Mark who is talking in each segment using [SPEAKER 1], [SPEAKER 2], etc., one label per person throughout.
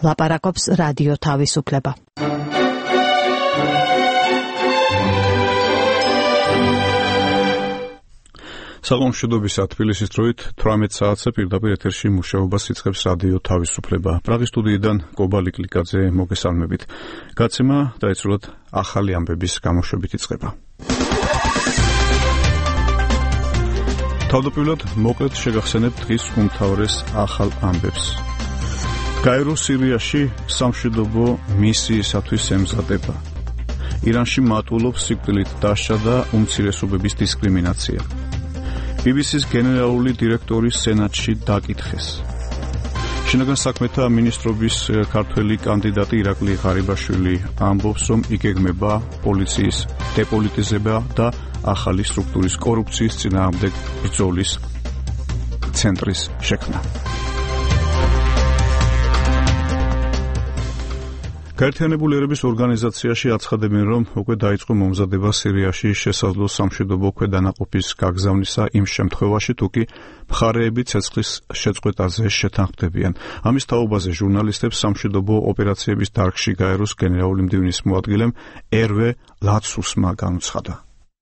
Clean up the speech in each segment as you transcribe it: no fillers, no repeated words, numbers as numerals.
[SPEAKER 1] ლაპარაკობს რადიო თავისუფლება.
[SPEAKER 2] საღამოშიდობის თბილისის დროით 18 საათზე პირდაპირ ეთერში მუშაობას იწყებს რადიო თავისუფლება. პრაღის სტუდიიდან კობალი კლიკაძე მოგესალმებით. გაცემა დაეცვლათ ახალი ამბების გამოშვებით იწყება. თავდაპირველად მოკლედ შეგახსენებთ დღის უმთავრეს ახალ ამბებს. გაერო სირიაში სამშვიდობო მისიისათვის ემზადება. ირანში მატულობს სიკვდილით დასჯა და უმცირესობების დისკრიმინაცია. BBC-ის გენერალური დირექტორი სენატში დაკითხეს. შინაგან საქმეთა მინისტრობის ქართველი კანდიდატი ირაკლი ღარიბაშვილი ამბობს, რომ იგეგმება პოლიციის დეპოლიტიზება და ახალი სტრუქტურის კორუფციის წინააღმდეგ ბრძოლის ცენტრის შექმნა. გაერთიანებული ერების ორგანიზაციაში აცხადებენ, რომ უკვე დაიწყო მომზადება სირიაში შესაძლო სამშვიდობო ქვედანაყოფის გაგზავნისა იმ შემთხვევაში, თუ კი მხარეები ცეცხლის შეწყვეტაზე შეთანხმდებიან. ამის თაობაზე ჟურნალისტებს სამშვიდობო ოპერაციების დარგში გაეროს გენერალური მდივნის მოადგილემ ერვე ლაცუსმა განუცხადა.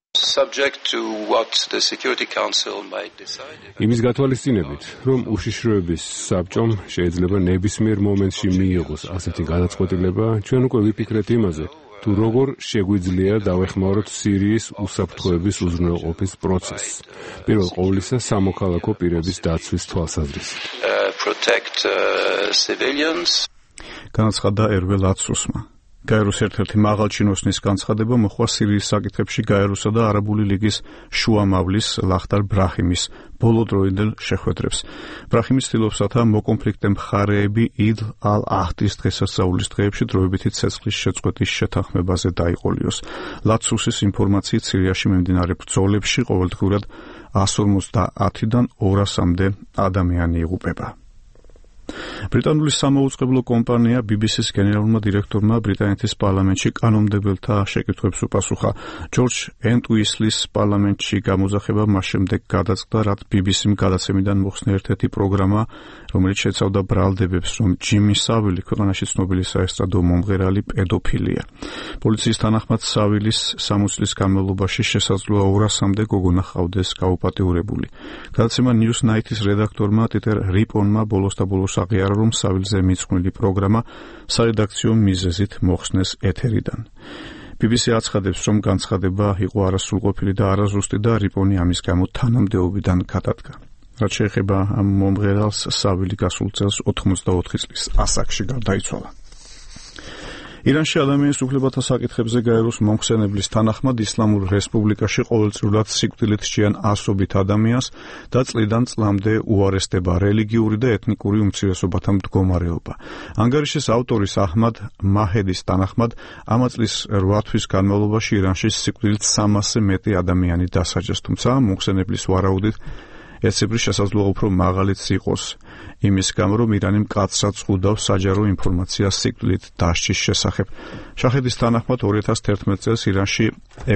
[SPEAKER 3] იმის გათვალისწინებით, რომ უშიშროების საბჭომ შეიძლება ნებისმიერ მომენტში მიიღოს ასეთი გადაწყვეტილება, ჩვენ უკვე ვიფიქრეთ იმაზე, თუ როგორ შეგვიძლია დავეხმაროთ სირიის უსაფრთხოების უზრუნველყოფის პროცესს. პირველ ყოვლისა სამოქალაქო პირების დაცვის თვალსაზრისით.
[SPEAKER 2] განაცხადა ერვე ლაცუსმა. გაეროს ერთ-ერთი მაღალჩინოსნის განცხადება მოხდა სირიის საკითხებში გაეროსა და არაბული ლიგის შუამავლის ლახტარ ბრაჰიმის ბოლოდროინდელ შეხვედრებს. ბრაჰიმი ცდილობსათა მოკონფლიქტე მხარეები იდ ალ-აჰდის დღესასწაულის დღეებში დროებითი ცეცხლის შეწყვეტის შეთანხმებაზე დაიყოლიოს. ლაცუსის ინფორმაციით სირიაში მიმდინარე ბრძოლებში ყოველდღურად 150-დან 200-მდე ადამიანი იღუპება. ბრიტანული სამაუწყებლო კომპანია BBC-ის გენერალურმა დირექტორმა ბრიტანეთის პარლამენტში კანონმდებელთა შეკითხვებს უპასუხა. ჯორჯ ენტუისლის პარლამენტში გამოძახება მას შემდეგ გადაწყდა, რაც BBC-მ გადაცემიდან მოხსნა ერთ-ერთი პროგრამა, რომელიც შეცავდა ბრალდებებს, რომ ჯიმი სავილი ქვეყანაში ცნობილი საესტრადო მომღერალი პედოფილია. პოლიციის თანახმად სავილის 60 წლის განმავლობაში შესაძლოა 200-მდე გოგონა ჰყავდეს გაუპატიურებული. გადაცემა Newsnight-ის რედაქტორმა ტიტერ რიპონმა ბოლოს აღიარა, რომ სავილზე მიძღვნილი პროგრამა სარედაქციო მიზეზით მოხსნეს ეთერიდან. BBC აცხადებს, რომ განცხადება იყო არასრულყოფილი და არაზუსტი და რიპონი ამის გამო თანამდებობიდან გადადგა. რაც შეეხება ამ მომღერალს, სავილი გასულ წელს 84 წლის ასაკში გარდაიცვალა. ირანში ადამიანის უფლებათა საკითხებზე გაეროს მომხსენებლის თანახმად ისლამურ რესპუბლიკაში ყოველწლიურად სიკვდილით სჯიან ასობით ადამიანს და წლიდან წლამდე უარესდება რელიგიური და ეთნიკური უმცირესობათა მდგომარეობა. ანგარიშის ავტორის აჰმად მაჰედის თანახმად ამა წლის 8 თვის განმავლობაში ირანში სიკვდილით 300-ზე მეტი ადამიანი დასაჯეს, თუმცა მომხსენებლის ვარაუდით ეცებრი შესაძლოა უფრო მაღალიც იყოს. იმის გამო, რომ ირანი მკაცრად ზღუდავს საჯარო ინფორმაციას სიკვდილით დასჯის შესახებ. შაჰედის თანახმად 2011 წელს ირანში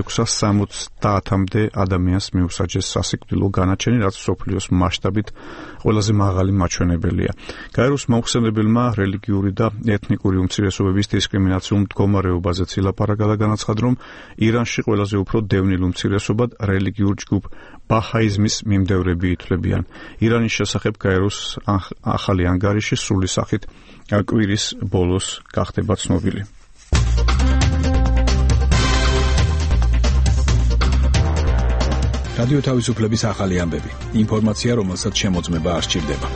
[SPEAKER 2] 670-მდე ადამიანს მიუსაჯეს სასიკვდილო განაჩენი, რაც მსოფლიოს მასშტაბით ყველაზე მაღალი მაჩვენებელია. გაეროს მომხსენებელმა რელიგიური და ეთნიკური უმცირესობების დისკრიმინაციულ მდგომარეობაზეც ილაპარაკა და განაცხადა, რომ ირანში ყველაზე უფრო დევნილ უმცირესობად რელიგიურ ჯგუფ ბაჰაიზმის მიმდევრები ითვლებიან. ირანის შესახებ გაეროს ახალი ანგარიში სრული სახით კვირის ბოლოს გახდება ცნობილი.
[SPEAKER 4] რადიო თავისუფლების ახალი ამბები. ინფორმაცია, რომელსაც შემოწმება არ სჭირდება.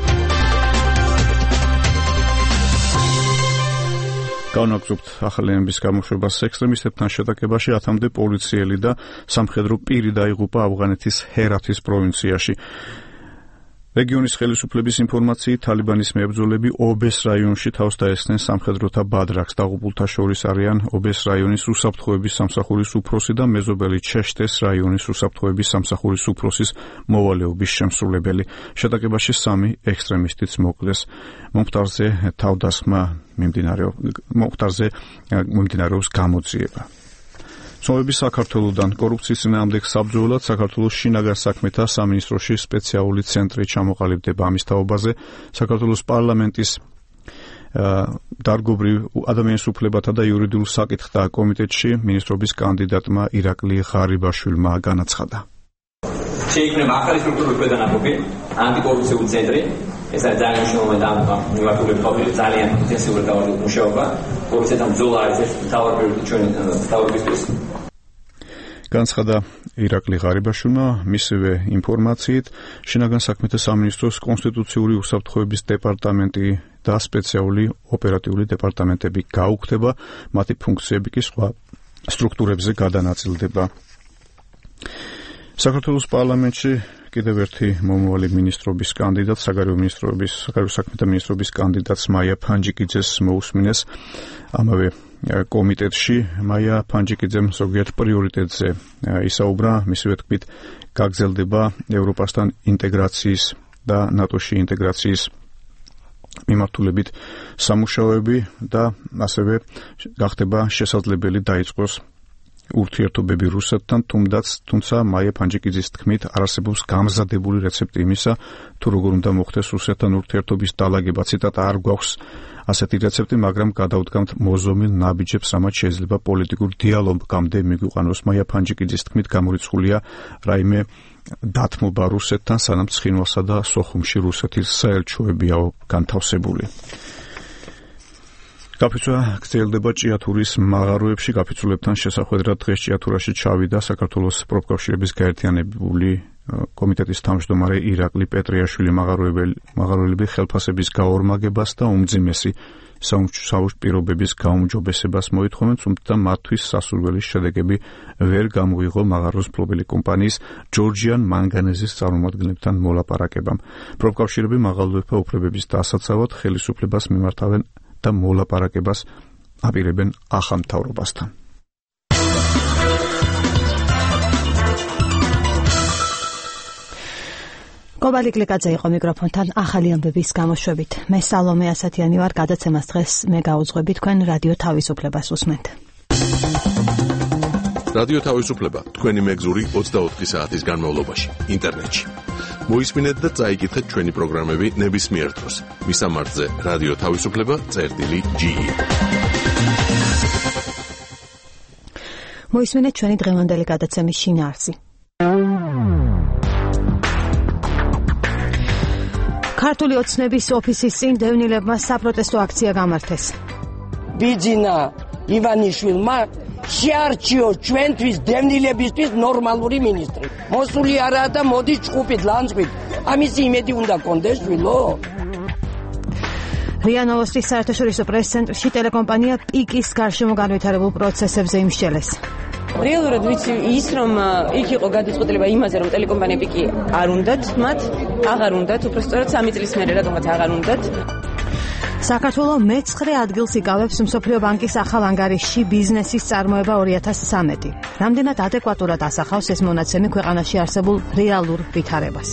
[SPEAKER 2] განაგზობთ ახალი ამბების გამოშვებას. ექსტრემისტებთან შეტაკებაში 10-მდე პოლიციელი და სამხედრო პირი დაიღუპა ავღანეთის ჰერათის პროვინციაში. რეგიონის ხელისუფლების ინფორმაციით, თალიბანის მებრძოლები ობეს რაიონში თავს დაესხნენ სამხედროთა ბადრაკს. დაღუპულთა შორის არიან ობეს რაიონის უსაფრთხოების სამსახურის უფროსი და მეზობელი ჩეშტეს რაიონის უსაფრთხოების სამსახურის უფროსის მოვალეობის შემსრულებელი. შეტაკებაში 3 ექსტრემისტიც მოკლეს. მომხდარზე თავდასხმა მიმდინარეობს გამოძიება. ცნობები საქართველოდან კორუფციის წინააღმდეგ საბრძოლველად საქართველოს შინაგან საქმეთა სამინისტროში სპეციალური ცენტრი ჩამოყალიბდება. ამის თაობაზე საქართველოს პარლამენტის დარგობრივ ადამიანის უფლებათა და იურიდიულ საკითხთა კომიტეტში მინისტრობის კანდიდატმა ირაკლი ღარიბაშვილმა განაცხადა.
[SPEAKER 5] შეიქმნება ახალი სტრუქტურული ქვედანაყოფი, ანტიკორუფციული ცენტრი. ეს არის ძალიან მნიშვნელოვანი და მიმართულებით ყოფილი ძალიან ინტენსიური მუშაობა. კორუფციასთან ბრძოლა არის ეს მთავარი პრიორიტეტი ჩვენი მთავრობისთვის.
[SPEAKER 2] განცხადა ირაკლი ღარიბაშვილმა, მისივე ინფორმაციით, შინაგან საქმეთა სამინისტროს კონსტიტუციური უსაფრთხოების დეპარტამენტი და სპეციალური ოპერატიული დეპარტამენტები გაუქმდება, მათი ფუნქციები კი სხვა სტრუქტურებზე გადანაწილდება. საქართველოს პარლამენტში კიდევ ერთი მომავალი მინისტრობის კანდიდატ, საგარეო საქმეთა მინისტრობის კანდიდატს მაია ფანჯიკიძეს მოусმინეს ამავე კომიტეტში. მაია ფანჯიკიძემ ზოგიერთ პრიორიტეტზე ისაუბრა, მისივე თქმით, გაგრძელდება ევროპასთან ინტეგრაციის და ნატოში ინტეგრაციის მიმართულებით სამუშაოები და ასევე გახდება შესაძლებელი დაიწყოს ურთიერთობები რუსეთთან, თუმცა მაია ფანჯიკიძის თქმით არასებობს გამზადებული რეცეპტი იმისა, თუ როგორ უნდა მოხდეს რუსეთთან ურთიერთობის დალაგება. ციტატა: არ გვაქვს ასეთი რეცეპტი, მაგრამ გადავდგამთ მოზომილ ნაბიჯებს, რამაც შეიძლება პოლიტიკურ დიალოგამდე მიგვიყვანოს. მაია ფანჯიკიძის თქმით, გამორიცხულია რაიმე დათმობა რუსეთთან, სანამ ცხინვალსა და სოხუმში რუსეთის საელჩოებია განთავსებული. გაფიცვა გრძელდება ჭიათურის მაღაროებში. გაფიცულებთან შესახვედრად დღეს ჭიათურაში ჩავიდა საქართველოს პროფკავშირების გაერთიანებული კომიტეტის თავმჯდომარე ირაკლი პეტრიაშვილი. მაღაროელები ხელფასების გაორმაგებას და უმძიმესი საუმჯობესო პირობების გაუმჯობესებას მოითხოვენ, თუმცა მათთვის სასურველი შედეგები ვერ გამოიღო მაღაროს მფლობელი კომპანიის ჯორჯიან მანგანეზის წარმომადგენლებთან მოლაპარაკებამ. პროფკავშირები მაღაროელებთა უფლებების დასაცავად ხელისუფლებას მიმართავენ და მოლაპარაკებას აპირებენ ახალმთავრობასთან.
[SPEAKER 1] კობალი კლიკაძე იყო მიკროფონთან ახალი ამბების გამოშვებით. მე სალომე ასათიანი ვარ, გადაცემას დღეს მე გაუძღვები, თქვენ რადიო თავისუფლებას უსმენთ.
[SPEAKER 6] რადიო თავისუფლება თქვენი მეგზური 24 საათის განმავლობაში ინტერნეტში. მოისმინეთ და წაიკითხეთ ჩვენი პროგრამები ნებისმიერ დროს. მისამართზე რადიო თავისუფლება.ge.
[SPEAKER 1] მოისმინეთ ჩვენი დღევანდელი გადაცემის შინაარსი. ქართული ოცნების ოფისის წინ დევნილებმა საპროტესტო აქცია გამართეს.
[SPEAKER 7] ბიძინა ივანიშვილმა შეარჩიო ჩვენთვის დევნილებისთვის ნორმალური მინისტრი. მოსული არაა და მოდის ჭყუპით, ლანძღვით. ამისი იმედი უნდა კონდეს შვილო.
[SPEAKER 1] რია ნოვოსტის საერთაშორისო პრეს-ცენტრში ტელეკომპანია პიკის გარშემო განვითარებულ პროცესებზე იმსჯელეს.
[SPEAKER 8] რეალურად ვიცი ის, რომ იქ იყო გადაწყვეტილება იმაზე, რომ ტელეკომპანია პიკი არ უნდათ მათ, აღარ უნდათ, უბრალოდ 3 წლის მერე რატომაც აღარ უნდათ. საქართველო მე-9 ადგილს იკავებს მსოფლიო ბანკის ახალ ანგარიშში ბიზნესის წარმოება 2013. რამდენად ადეკვატურად ასახავს ეს მონაცემი ქვეყანაში არსებულ რეალურ ვითარებას.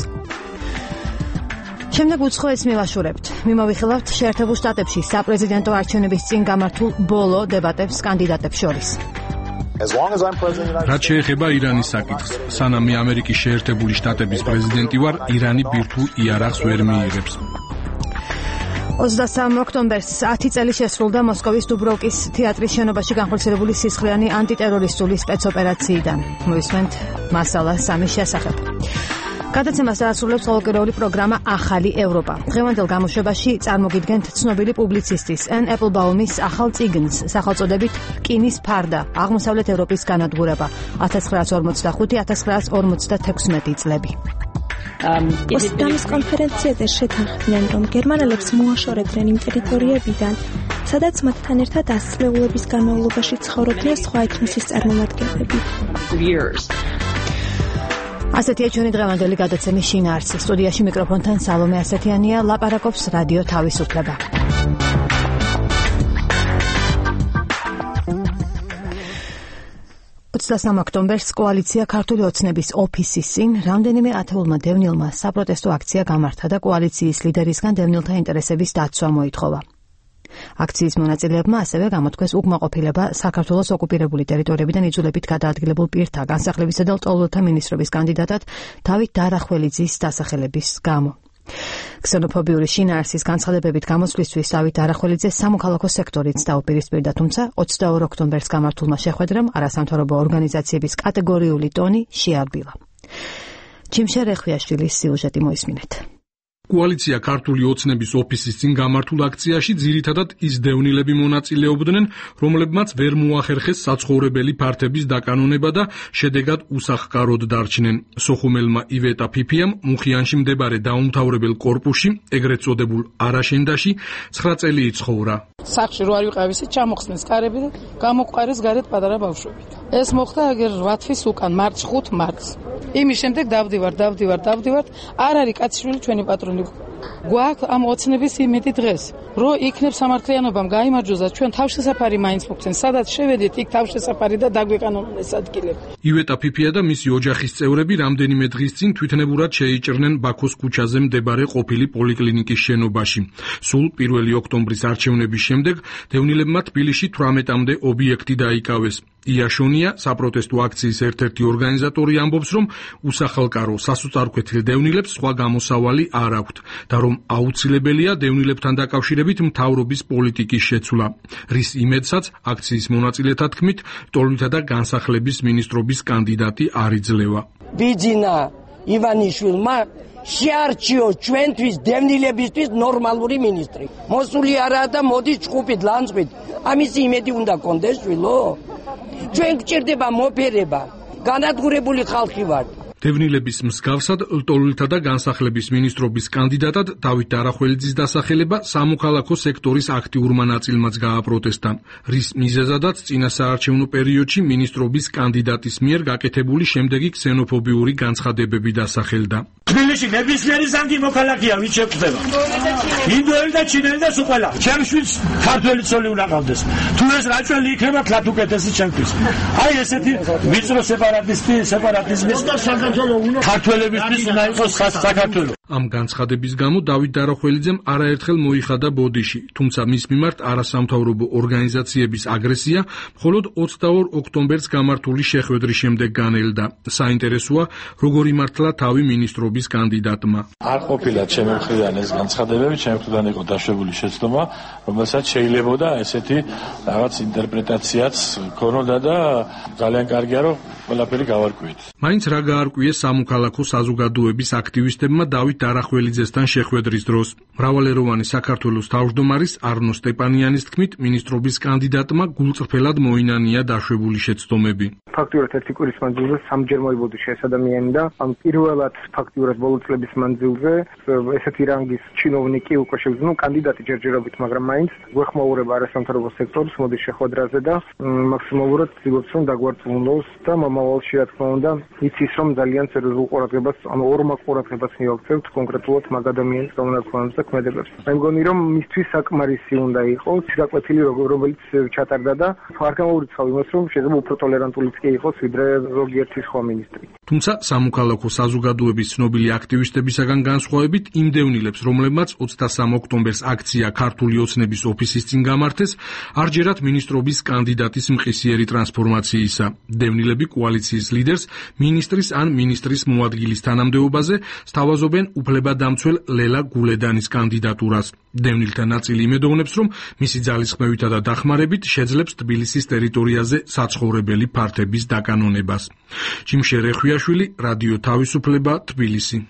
[SPEAKER 8] შემდეგ უცხოეთს მივაშურებთ. მიმოვიხილავთ შეერთებულ შტატებში საპრეზიდენტო არჩევნების წინ გამართულ ბოლო დებატებს კანდიდატებს შორის.
[SPEAKER 9] რაც შეეხება ირანის საკითხს, სანამ მე ამერიკის შეერთებული შტატების პრეზიდენტი ვარ, ირანი ბირთვულ იარაღს ვერ მიიღებს.
[SPEAKER 1] 23 ოქტომბერს 10 წელი შესრულდა მოსკოვის დუბროვკის თეატრის შენობაში განხორციელებული სისხლიანი ანტიტერორისტული სპეცოპერაციიდან. მოისმენთ მასალა 3 შესახებ. გადაცემას დაასრულებს ყოველკვირეული პროგრამა ახალი ევროპა. დღევანდელ გამოშვებაში წარმოგიდგენთ ცნობილი პუბლიცისტის ენ ეპლბაუმის ახალ წიგნს სახელწოდებით რკინის ფარდა, აღმოსავლეთ ევროპის განადგურება 1945-1956 წლები.
[SPEAKER 10] პოსტამის კონფერენციაზე შეთანხმდნენ, რომ გერმანელებს მოაშორებდნენ იმ ტერიტორიებიდან, სადაც მათთან ერთად ასწლეულების განმავლობაში ცხოვრობდნენ სხვა ეთნოსის წარმომადგენლები. ასეთია ჩვენი დღევანდელი გადაცემის შინაარსი. სტუდიაში მიკროფონთან სალომე ასათიანია, ლაპარაკობს რადიო თავისუფლება. ოქტომბერს კოალიცია ქართული ოცნების ოფისის წინ რამდენიმე ათეულმა დევნილმა საპროტესტო აქცია გამართა და კოალიციის ლიდერისგან დევნილთა ინტერესების დაცვა მოითხოვა. აქციის მონაწილეებმა ასევე გამოთქვეს უკმაყოფილება საქართველოს ოკუპირებული ტერიტორიებიდან იძულებით გადაადგილებულ პირთა განსახლებისა და ლტოლვილთა მინისტრობის კანდიდატად დავით დარახველიძის დასახელების გამო.
[SPEAKER 1] ქსენოფობიური შინაარსის განცხადებებით გამოსვლისთვის დავით არახველიძე სამოქალაქო სექტორიც დაუპირისპირდა, თუმცა 22 ოქტომბერს გამართულმა შეხვედრამ არასამთავრობო ორგანიზაციების კატეგორიული ტონი შეარბილა. ჯიმშე რეხვიაშვილის სიუჟეტი მოისმინეთ.
[SPEAKER 9] კოალიცია ქართული ოცნების ოფისის წინ გამართულ აქციაში ძირითადად ის დევნილები მონაწილეობდნენ, რომლებმაც ვერ მოახერხეს საცხოვრებელი ფართების დაკანონება და შედეგად უსახკაროდ დარჩნენ. სოხუმელმა ივეტა ფიფიამ მუხიანში მდებარე დაუმთავრებელ კორპუსში, ეგრეთ წოდებულ არაშენდაში, 9 წელი იცხოვრა.
[SPEAKER 11] სახში რო არ ვიყავ ისე ჩამოხსნეს კარები და გამოყარეს გარეთ პატარა ბავშვები. ეს მოხდა აგერ 8 თვის უკან, მარტს 5 მარტს. იმის შემდეგ დავდივარ. არ არის კაციშვილი ჩვენი პატრონი. გვაქვს ამ ოცნების იმედი დღეს, რომ იქნებ სამართლიანობამ გაიმარჯვოს და ჩვენ თავშესაფარი მაინც მოგცენ. სადაც შევედით, იქ თავშესაფარი და დაგვეკანონეს ადგილები.
[SPEAKER 9] ივეტა ფიფია და მისი ოჯახის წევრები რამდენიმე დღის წინ თვითნებურად შეიჭრნენ ბაქოს ქუჩაზე მდებარე ყოფილი პოლიკლინიკის შენობაში. სულ 1 ოქტომბრის არჩევნების შემდეგ დევნილებმა თბილისში 18-მდე ობიექტი დაიკავეს. იაშონია, საპროტესტო აქციის ერთ-ერთი ორგანიზატორი, ამბობს, რომ უსახელკარო სასოწარკვეთილ დევნილებს სხვა გამოსავალი არ აქვთ და რომ აუცილებელია დევნილებთან დაკავშირებით მთავრობის პოლიტიკის შეცვლა. რის იმედსაც აქციის მონაწილეთა თქმით, ტოლმითა და განსახლების მინისტრობის კანდიდატი არ იძლევა.
[SPEAKER 7] ბიძინა ივანიშვილმა შეარჩიო ჩვენთვის დევნილებისთვის ნორმალური მინისტრი. მოსული არაა და მოდის ჭკუპით, ლანძღვით. ამის იმედი უნდა კონდეს შვილო. ჩვენ გჭირდება მოფერება. განადგურებული ხალხი ვართ.
[SPEAKER 9] დევნილების მსგავსად ლტოლვილთა და განსახლების მინისტრობის კანდიდატად დავით არახველიძის დასახელება სამოქალაქო სექტორის აქტიურმა ნაწილმაც გააპროტესტა, რის მიზეზადაც წინა საარჩევნო პერიოდში მინისტრობის კანდიდატის მიერ გაკეთებული შემდეგი ქსენოფობიური განცხადებები დასახელდა.
[SPEAKER 12] თბილისში ნებისმიერი ზანგი მოქალაქეა, ვინც შეგვდება. ინდოელი და ჩინელი და სულ ყველა. ჩემშვილს ქართველი ცოლი უნდა ყავდეს. თუ ეს რაჭველი იქნება, თლათ უკეთესი ჩემთვის. აი ესეთი ვიწრო სეპარატიზმის ქართველებისთვის უნდა იყოს საქართველო.
[SPEAKER 9] ამ განცხადების გამო დავით არახველიძემ არაერთხელ მოიხადა ბოდიში, თუმცა მის მიმართ არასამთავრობო ორგანიზაციების აგრესია მხოლოდ 22 ოქტომბერს გამართული შეხვედრის შემდეგ განელდა. საინტერესოა, როგორ იმართლა თავი მინისტრობის კანდიდატმა.
[SPEAKER 13] არ ყოფილა ჩემი მხრიდან ეს განცხადებები, ჩემი მხრიდან იყო დაშვებული შეცდომა, რომელსაც შეიძლებოდა ესეთი რაღაც ინტერპრეტაციაც ქონოდა და ძალიან კარგია, რომ ყველაფერი გავარკვიეთ.
[SPEAKER 9] მაინც რა გაარკვიეს სამოქალაქო საზოგადოების აქტივისტებმა დავით არახველიძესთან შეხვედრის დროს. მრავალეროვანი საქართველოს თავმჯდომარის არნო სტეპანიანის თქმით, მინისტრობის კანდიდატმა გულწრფელად მოინანია დაშვებული შეცდომები.
[SPEAKER 14] ფაქტურად ერთი კვირის მანძილზე სამჯერ მოიბოდიშა ეს ადამიანი და ამ პირველად ფაქტურად ბოლო წლების მანძილზე ესეთი რანგის ჩინოვნიკი უკვე შეგვიძლია კანდიდატი ჯერჯერობით, მაგრამ მაინც გვეხმაურება არასამთავრობო სექტორს მოდის შეხვედრაზე და მაქსიმალურად ცდილობს რომ დაგვარწმუნოს და მომავალში რა თქმა უნდა იცის რომ ძალიან სერიოზულ ყურადღებას, ანუ ორმაყ ყურადღებას მივაქცევთ კონკრეტულად მაგ ადამიანის გამონაკლისს და ქმედებებს. მე მგონი რომ მისთვის საკმარისი უნდა იყოს გაკვეთილი რომელიც ჩატარდა და არ გამოურიცხავ იმას რომ შეიძლება უფრო ტოლერანტულიც კი იყოს ვიდრე ზოგიერთი სხვა მინისტრი.
[SPEAKER 9] თუმცა სამოქალაქო საზოგადოების ცნობილი აქტივისტებისაგან განსხვავებით იმ დევნილებს, რომლებმაც 23 ოქტომბერს აქცია ქართული ოცნების ოფისის წინ გამართეს, არჯერად მინისტრობის კანდიდატის მყისიერი ტრანსფორმაციისა. დევნილები კოალიციის ლიდერს მინისტრის ან მინისტრის მოადგილის თანამდებობაზე სთავაზობენ უფლებადამცველ ლელა გულედანის კანდიდატურას. დევნილთა ნაწილი იმედოვნებს, რომ მისი ძალისხმევითა და დახმარებით შეძლებს თბილისის ტერიტორიაზე საცხოვრებელი ფართების დაკანონებას. ჯიმშე რეხვიაშვილი, რადიო თავისუფლება, თბილისი.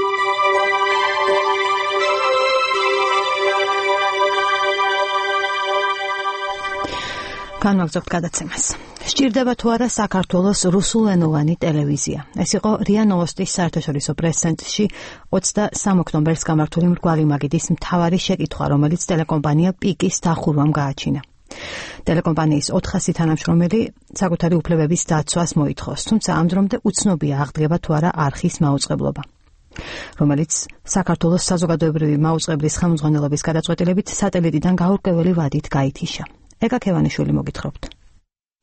[SPEAKER 1] განვაგრძობთ გადაცემას. სჭირდება თუ არა საქართველოს რუსულენოვანი ტელევიზია. ეს იყო რია ნოვოსტის საერთაშორისო პრეს-ცენტრში 23 ოქტომბერს გამართული მრგვალი მაგიდის მთავარი შეკითხვა, რომელიც ტელეკომპანია პიკის დახურვამ გააჩინა. ტელეკომპანიის 400 თანამშრომელი საკუთარი უფლებების დაცვას მოითხოვს, თუმცა ამ დრომდე უცნობია აღდგება თუ არა არხის მაუწყებლობა, რომელიც საქართველოს საზოგადოებრივი მაუწყებლის ხელმძღვანელობის გადაწყვეტილებით სატელიტიდან გაურკვეველი ვადით გაითიშა. ეკა ქევანიშვილი მოგითხრობთ.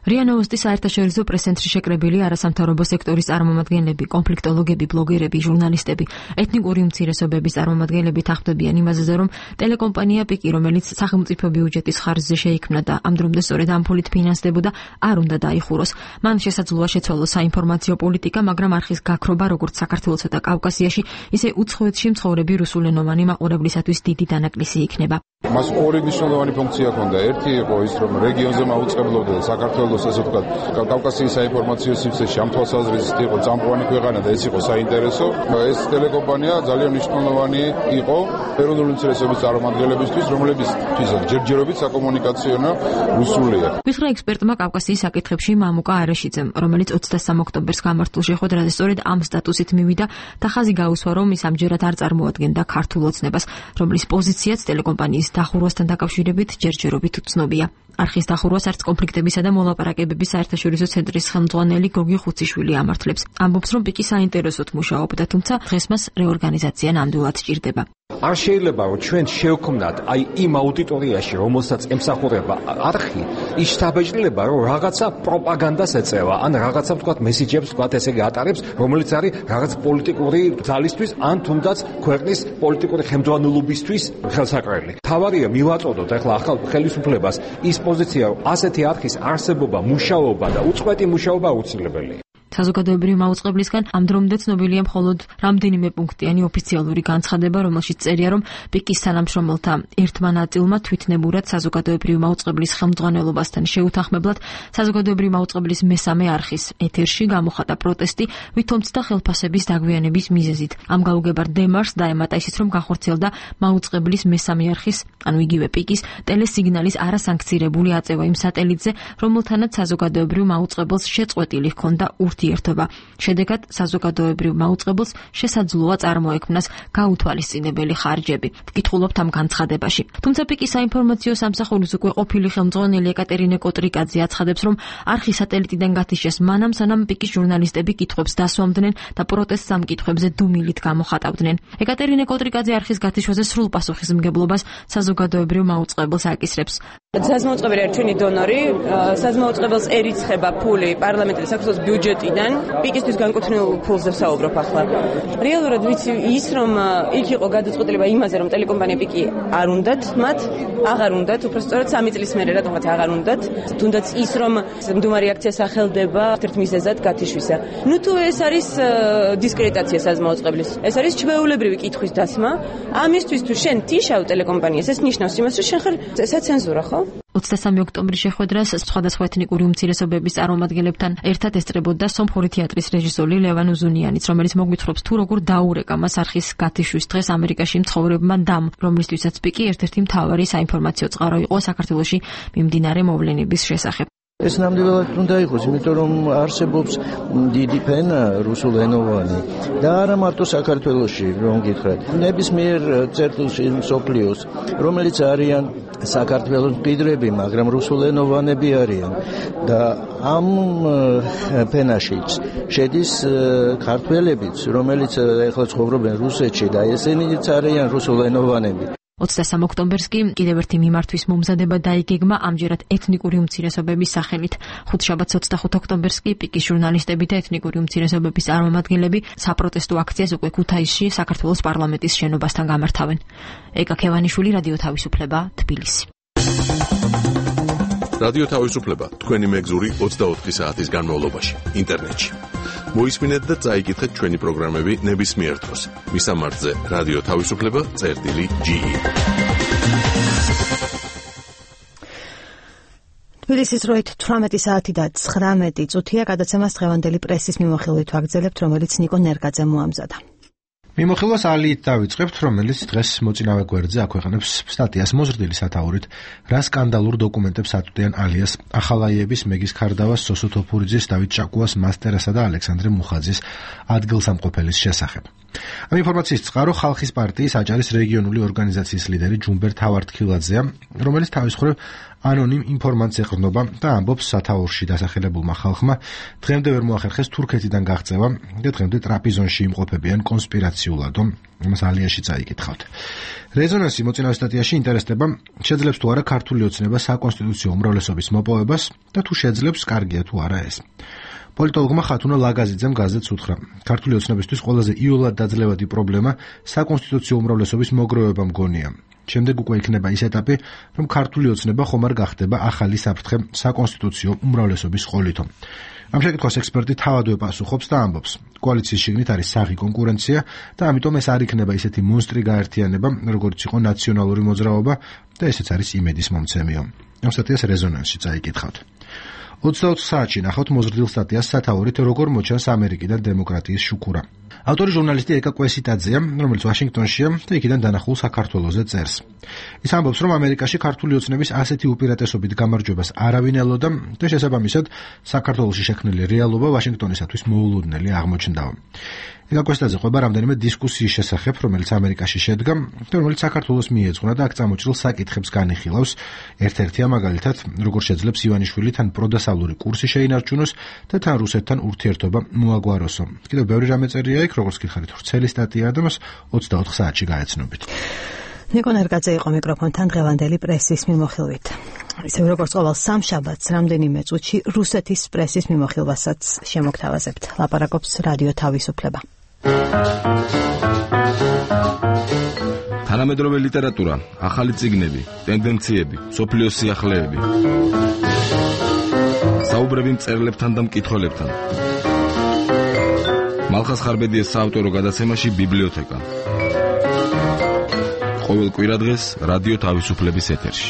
[SPEAKER 10] რია ნოუსტის საერთაშორისო პრეს-ცენტრში შეკრებილი არასამთავრობო სექტორის წარმომადგენლები, კონფლიქტოლოგები, ბლოგერები, ჟურნალისტები, ეთნიკური უმცირესობების წარმომადგენლები თანხმდებიან იმაზე, რომ ტელეკომპანია პიკი, რომელიც სახელმწიფო ბიუჯეტის ხარჯზე შეიქმნა და ამ დრომდე სწორედ ამ ფულით ფინანსდებოდა, არ უნდა დაიხუროს. მან შესაძლოა შეცვალოს საინფორმაციო პოლიტიკა, მაგრამ არხის გაქრობა როგორც საქართველოსა და კავკასიაში, ისე უცხოეთში მცხოვრები რუსულენოვანი მაყურებლისათვის დიდი დანაკლისი იქნება.
[SPEAKER 15] მას ორი მნიშვნელოვანი ფუნქცია ჰქონდა. ერთი იყო ის, რომ რეგიონზე მაუწყებლობდა და საქართველოს ასე ვთქვათ, კავკასიის საინფორმაციო სივრცეში ამ თვალსაზრისით იყო წამყვანი ქვეყანა და ეს იყო საინტერესო. ეს ტელეკომპანია ძალიან მნიშვნელოვანი იყო ეროვნული უმცირესობების წარმომადგენლებისთვის, რომლებისთვისაც ჯერჯერობით საკომუნიკაციო რუსულია.
[SPEAKER 10] მისხრა ექსპერტმა კავკასიის საკითხებში მამუკა არაშიძემ, რომელიც 23 ოქტომბერს გამართულ შეხვედრაზე სწორედ ამ სტატუსით მივიდა და ხაზი გაუსვა, რომ ის ამჯერად არ წარმოადგენდა ქართულ ოცნებას, რომლის პოზიციაც ტელეკომპანიის დახურვასთან დაკავშირებით ჯერჯერობით უცნობია. არხის დახურვას არც კონფლიქტებისა და მოლაპარაკებების საერთაშორისო ცენტრის ხელმძღვანელი გოგი ხუციშვილი ამართლებს. ამბობს, რომ პიკი საინტერესოდ მუშაობდა, თუმცა დღეს მას რეორგანიზაცია ნამდვილად სჭირდება.
[SPEAKER 16] არ შეიძლება რომ ჩვენ შევქმნათ იმ აუდიტორიაში, რომელსაც ემსახურება არხი, ის შთაბეჭდილება, რომ რაღაცა პროპაგანდას ეწევა, ან რაღაცა ვთქვათ მესიჯებს ვთქვათ ესე იგი ატარებს, რომელიც არის რაღაც პოლიტიკური ძალისთვის, ან თუნდაც ქვეყნის პოლიტიკური ხელმძღვანელობისთვის ხელსაყრელი. თავარია მივაწოდოთ ახლა ახალ ხელისუფლებას ის პოზიცია, რომ ასეთი არხის არსებობა, მუშაობა და უწყვეტი მუშაობა აუცილებელია.
[SPEAKER 10] საზოგადოებრივი მაუწყებლისგან ამ დრომდე ცნობილია მხოლოდ რამდენიმე პუნქტიანი ოფიციალური განცხადება, რომელშიც წერია, რომ პიკის თანამშრომელთა ერთმა ნაწილმა თვითნებურად საზოგადოებრივი მაუწყებლის ხელმძღვანელობასთან შეუთანხმებლად საზოგადოებრივი მაუწყებლის მესამე არხის ეთერში გამოხატა პროტესტი ვითომცდა ხელფასების დაგვიანების მიზეზით. ამ გაუგებარ დემარშს დაემატა ისიც, რომ განხორციელდა მაუწყებლის მესამე არხის, ანუ იგივე პიკის ტელესიგნალის არასანქცირებული აწევა იმ სატელიტზე, რომელთანაც საზოგადოებრივ მაუწყებელს შეწყვეტილი ჰქონდა ურთიერთობა. შედეგად საზოგადოებრივ მაუწყებელს შესაძლოა წარმოექმნას გაუთვალისწინებელი ხარჯები. ვკითხულობთ ამ განცხადებაში. თუმცა პიკის საინფორმაციო სამსახურის უკვე ყოფილი ხელმძღვანელი ეკატერინე კოტრიკაძე აცხადებს, რომ არხი სატელიტიდან გათიშეს მანამ, სანამ პიკის ჟურნალისტები კითხვებს დასვამდნენ და პროტესტს ამ კითხვებზე დუმილით გამოხატავდნენ. ეკატერინე კოტრიკაძე არხის გათიშვაზე სრულ პასუხისმგებლობას საზოგადოებრივ მაუწყებელს აკისრებს.
[SPEAKER 8] საზმაუწყებელი არის ჩვენი დონორი, საზმაუწყებელს ერიცხება ფული პარლამენტის საქართველოს ბიუჯეტიდან, პიკისთვის განკუთვნილ ფულზე ვსაუბრობ ახლა. რეალურად ვიცი ის, რომ იქ იყო გადაწყვეტილება იმაზე, რომ ტელეკომპანია პიკი არ უნდათ, მათ აღარ უნდათ, უბრალოდ 3 წლის მერე რატომღაც აღარ უნდათ, თუნდაც ის, რომ მდგომარი აქცია სახელდება ერთ მიზეზად გათიშვისა. ნუ თუ ეს არის დისკრედიტაცია საზმაუწყებლის, ეს არის ჩვეულებრივი კითხვის დასმა, ამისთვის თუ შენ თიშავ ტელეკომპანიას, ეს ნიშნავს იმას, რომ შენ ხარ საცენზურა, ხო?
[SPEAKER 10] 23 ოქტომბრის შეხვედრას სხვადასხვა ეთნიკური უმცირესობების წარმომადგენლებთან ერთად ესწრებოდა სომხური თეატრის რეჟისორი ლევან უზუნიანიც, რომელიც მოგვითხრობს თუ როგორ დაურეკა მას არხის გათიშვის დღეს ამერიკაში მცხოვრებმა დამ, რომლისთვისაც პიკი ერთ-ერთი მთავარი საინფორმაციო წყარო იყო საქართველოში მიმდინარე მოვლენების შესახებ.
[SPEAKER 17] ეს ნამდვილად უნდა იყოს, იმიტომ რომ არსებობს დიდი ფენა რუსულენოვანი და არა მარტო საქართველოში, რომ გითხრათ. ნებისმიერ წერტილში მსოფლიოს, რომელიც არიან საქართველოს მყიდრები, მაგრამ რუსულენოვანები არიან და ამ ფენაშიც შედის ქართველებიც, რომელიც ახლა ცხოვრობენ რუსეთში და ესენიც არიან რუსულენოვანები.
[SPEAKER 10] 23 ოქტომბერს კი კიდევ ერთი მიმართვის მომზადება დაიგეგმა ამჯერად ეთნიკური უმცირესობების სახელით. ხუთშაბათს 25 ოქტომბერს კი პიკის ჟურნალისტები და ეთნიკური უმცირესობების წარმომადგენლები საპროტესტო აქციას უკვე ქუთაისში საქართველოს პარლამენტის შენობასთან გამართავენ. ეკა ქევანიშვილი, რადიო თავისუფლება, თბილისი.
[SPEAKER 6] რადიო თავისუფლება თქვენი მეგზური 24 საათის განმავლობაში ინტერნეტში. მოისმინეთ და წაიკითხეთ ჩვენი პროგრამები ნებისმიერ დროს. მისამართზე რადიო თავისუფლება.ge.
[SPEAKER 1] თბილისის დროით 18 საათი და 19 წუთია. გადაცემას დღევანდელი პრესის მიმოხილვით ვაგრძელებთ, რომელიც ნიკო ნერგაძე მოამზადა.
[SPEAKER 18] მიმოხილვას ალიით დავიწყებთ, რომელიც დღეს მოწინავე გვერდზე აქვეყნებს სტატიას მოზრდილი სათაურით, რა სკანდალურ დოკუმენტებს აწვდიან ალიას ახალაიების, მეგის ქარდავას, სოსო თოფურიძის, დავით ჭაკუას, მასტერასა და ალექსანდრე მუხაძის ადგილსამყოფელის შესახებ. ამ ინფორმაციის წყარო ხალხის პარტიის აჭარის რეგიონული ორგანიზაციის ლიდერი ჯუმბერ თავართქილაძეა, რომელიც თავის მხრივ ანონიმ ინფორმაციას ეყრდნობა და ამბობს სათაურში დასახელებულმა ხალხმა დღემდე ვერ მოახერხეს თურქეთიდან გაღწევა და დღემდე ტრაპიზონში იმყოფებიან კონსპირაციულ პასიულადო, ამას ალიაში წაიკითხავთ. რეზონანსი მოწინავე სტატიაში ინტერესდება, შეძლებს თუ არა ქართული ოცნება საკონსტიტუციო უმრავლესობის მოპოვებას და თუ შეძლებს, კარგია თუ არა ეს. პოლიტოლოგმა ხათუნა ლაგაზიძემ გაზეთს უთხრა, ქართული ოცნებისთვის ყველაზე იოლად დაძლევადი პრობლემა საკონსტიტუციო უმრავლესობის მოგროვება მგონია. შემდეგ უკვე იქნება ის ეტაპი, რომ ქართული ოცნება ხომ არ გახდება ახალი საფრთხე საკონსტიტუციო უმრავლესობის ყოლითო. ამ შეკითხვას ექსპერტი თავადვე პასუხობს და ამბობს, კოალიციის შიგნით არის საღი კონკურენცია და ამიტომ ეს არ იქნება ისეთი მონსტრი გაერთიანება, როგორც იყო ნაციონალური მოძრაობა და ესეც არის იმედის მომცემიო. ამ სტატიას რეზონანსში წაიკითხავთ. 24 საათში ნახავთ მოზრდილ სტატიას სათაურით, როგორ მოჩანს ამერიკიდან დემოკრატიის შუქურა. ავტორი ჟურნალისტი ეკა კვესიტაძეა, რომელიც ვაშინგტონშია და იქიდან დანახულ საქართველოზე წერს. ის ამბობს, რომ ამერიკაში ქართული ოცნების ასეთი უპირატესობით გამარჯვებას არავინ ელოდა და შესაბამისად საქართველოში შექმნილი რეალობა ვაშინგტონისათვის მოულოდნელი აღმოჩნდაო. ეკა კვესიტაძე ყვება რამდენიმე დისკუსიის შესახებ, რომელიც ამერიკაში შედგა და რომელიც საქართველოს მიეძღვნა და აქ წამოჭრილ საკითხებს განიხილავს. ერთ-ერთია მაგალითად, როგორ შეძლებს ივანიშვილი თან პროდასალური კურსი შეინარჩუნოს და თან რუსეთთან ურთიერთობა მოაგვაროსო. კიდევ ბევრი რამე წერია იქ, როგორც გითხარით, ვრცელი სტატიაა და მას 24 საათში გაეცნობით.
[SPEAKER 1] ნიკო ნერგაძე იყო მიკროფონთან დღევანდელი პრესის მიმოხილვით. ისევ როგორც ყოველ სამშაბათს რამდენიმე წუთში რუსეთის პრესის მიმოხილვასაც შემოგთავაზებთ. ლაპარაკობს რადიო თავისუფლება.
[SPEAKER 19] თანამედროვე ლიტერატურა, ახალი წიგნები, ტენდენციები, სოფლიოს სიახლეები. საუბრები მწერლებთან და მკითხველებთან. მალხას ხარბედიეს საავტორო გადაცემაში ბიბლიოთეკა. ყოველ კვირადღეს რადიო თავისუფლების ეთერში.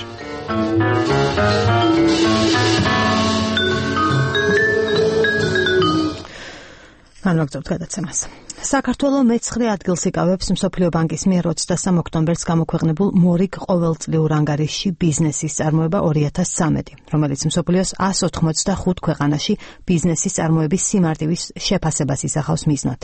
[SPEAKER 1] განვაგრძობთ გადაცემას. საქართველო მე-9 ადგილს იკავებს მსოფლიო ბანკის მიერ 23 ოქტომბერს გამოქვეყნებულ მორიგ ყოველწლიურ ანგარიშში ბიზნესის წარმოება 2013, რომელიც მსოფლიოს 185 ქვეყანაში ბიზნესის წარმოების სიმარტივის შეფასებას ისახავს მიზნად.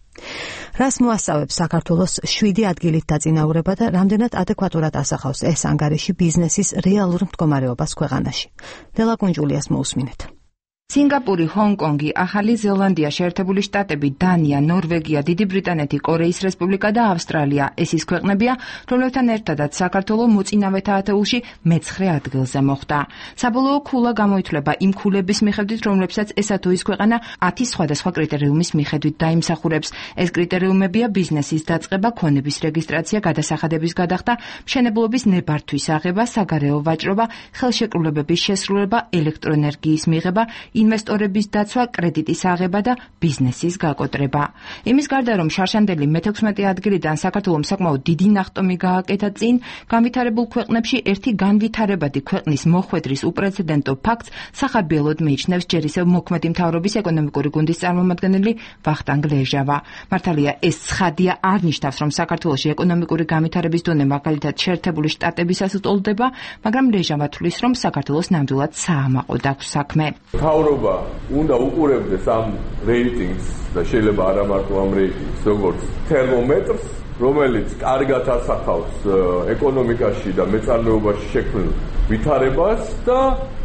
[SPEAKER 1] რას მოასწავებს საქართველოს 7 ადგილით დაწინაურება და რამდენად ადეკვატურად ასახავს ეს ანგარიში ბიზნესის რეალურ მდგომარეობას ქვეყანაში. დელა კუნჯულიას მოусმინეთ.
[SPEAKER 20] სინგაპური, ჰონგ-კონგი, ახალი ზელანდია, შეერთებული შტატები, დანია, ნორვეგია, დიდი ბრიტანეთი, კორეის რესპუბლიკა და ავსტრალია ეს ის ქვეყნებია, რომლებთან ერთადაც საქართველო მოწინავეთა ათეულში მე-9 ადგილზე მოხვდა. საბოლოო ქულა გამოითვლება იმ ქულების მიხედვით, რომლებსაც ესა თუ ის ქვეყანა 10 სხვადასხვა კრიტერიუმის მიხედვით დაიმსახურებს. ეს კრიტერიუმებია ბიზნესის დაწყება, ქონების რეგისტრაცია, გადასახადების გადახდა, მშენებლობის ნებართვის აღება, საგარეო ვაჭრობა, ხელშეკრულებების შესრულება, ელექტროენერგიის მიღება, ინვესტორების დაცვა, კრედიტის აღება და ბიზნესის გაკოტრება. იმის გარდა, რომ შარშანდელი მე-16 ადგილიდან საქართველოს საკმაოდ დიდი ნახტომი გააკეთა წინ, განვითარებულ ქვეყნებში ერთი განვითარებადი ქვეყნის მოხვედრის უპრეცედენტო ფაქტს სახარბიელოდ მიიჩნევს ჯერ ისევ მოქმედი მთავრობის ეკონომიკური გუნდის წარმომადგენელი ვახტანგ ლეჟავა. მართალია, ეს ცხადია არ ნიშნავს, რომ საქართველოში ეკონომიკური განვითარების დონე მაგალითად შეერთებული შტატებისას უტოლდება, მაგრამ ლეჟავა თვლის, რომ საქართველოს ნამდვილად საამაყოდ აქვს საქმე.
[SPEAKER 21] მთავრობა უნდა უყურებდეს ამ რეიტინგს და შეიძლება არა მარტო ამ რეიტინგს, როგორც თერმომეტრს, რომელიც კარგად ასახავს ეკონომიკაში და მეწარმეობაში შექმნილ ვითარებას და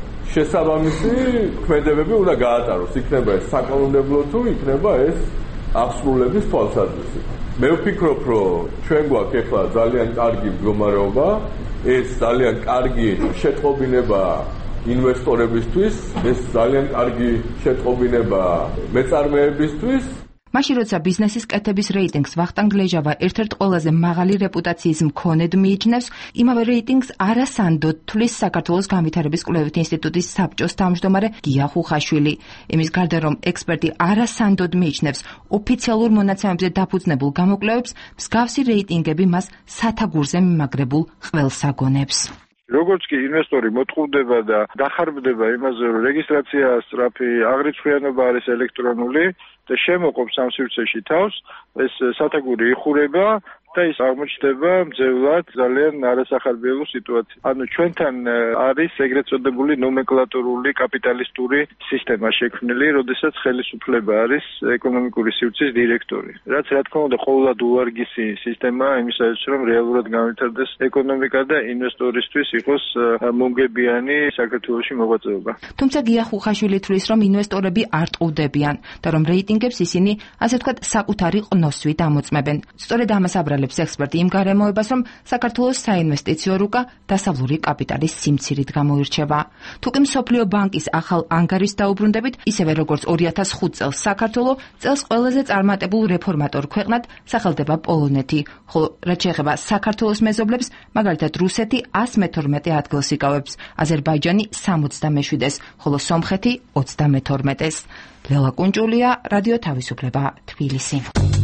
[SPEAKER 21] შესაბამისი ქმედებები უნდა გაატაროს. იქნება ეს საკანონმდებლო თუ იქნება ეს აღსრულების თვალსაზრისით. მე ვფიქრობ, რომ ჩვენ გვაქვს ახლა ძალიან კარგი მდგომარეობა, ეს ძალიან კარგი შეტყობინებაა ინვესტორებისთვის, ეს ძალიან კარგი შეტყობინება მეწარმეებისთვის.
[SPEAKER 20] მაშინ როცა ბიზნესის კეთების რეიტინგს ვახტანგ ლეჟავა ერთ-ერთ ყველაზე მაღალი რეპუტაციის მქონედ მიიჩნევს, იმავე რეიტინგს არასანდოდ თვლის საქართველოს განვითარების კვლევითი ინსტიტუტის საბჭოს თავმჯდომარე გია ხუხაშვილი. იმის გარდა, რომ ექსპერტი არასანდოდ მიიჩნევს ოფიციალურ მონაცემებზე დაფუძნებულ გამოკვლევებს, მსგავსი რეიტინგები მას სათაგურზე მიმაგრებულ ყველს აგონებს.
[SPEAKER 22] როგორც კი ინვესტორი მოტყუდება და დახარბდება იმაზე, რომ რეგისტრაცია სწრაფი, აღრიცხვიანობა არის ელექტრონული და შემოყოფს ამ სივრცეში თავს, ეს სათაგური იხურება და ის აღმოჩნდება მძევლად ძალიან არასახარბიელო სიტუაცია. ანუ ჩვენთან არის ეგრეთ წოდებული ნომენკლატურული კაპიტალისტური სისტემა შექმნილი, როდესაც ხელისუფლება არის ეკონომიკური სივრცის დირექტორი. რაც რა თქმა უნდა ყოველად უვარგისი სისტემაა იმისათვის, რომ რეალურად განვითარდეს ეკონომიკა და ინვესტორისთვის იყოს მომგებიანი საქართველოში მოღვაწეობა.
[SPEAKER 20] თუმცა გია ხუხაშვილი თვლის, რომ ინვესტორები არ ტყუდებიან და რომ რეიტინგებს ისინი, ასე ვთქვათ, საკუთარი ყნოსვით ამოწმებენ. სწორედ ამას აბრალებს ექსპერტი იმ გარემოებას, რომ საქართველოს საინვესტიციო რუკა დასავლური კაპიტალის სიმცირით გამოირჩევა. თუკი მსოფლიო ბანკის ახალ ანგარიშს დაუბრუნდებით, ისევე როგორც 2005 წელს საქართველო წელს ყველაზე წარმატებულ რეფორმატორ ქვეყნად სახელდება პოლონეთი, ხოლო რაც შეეხება საქართველოს მეზობლებს, მაგალითად რუსეთი 112 ადგილს იკავებს, აზერბაიჯანი 67-ს, ხოლო სომხეთი 32-ს. ლელა კუნჭულია, რადიო თავისუფლება, თბილისი.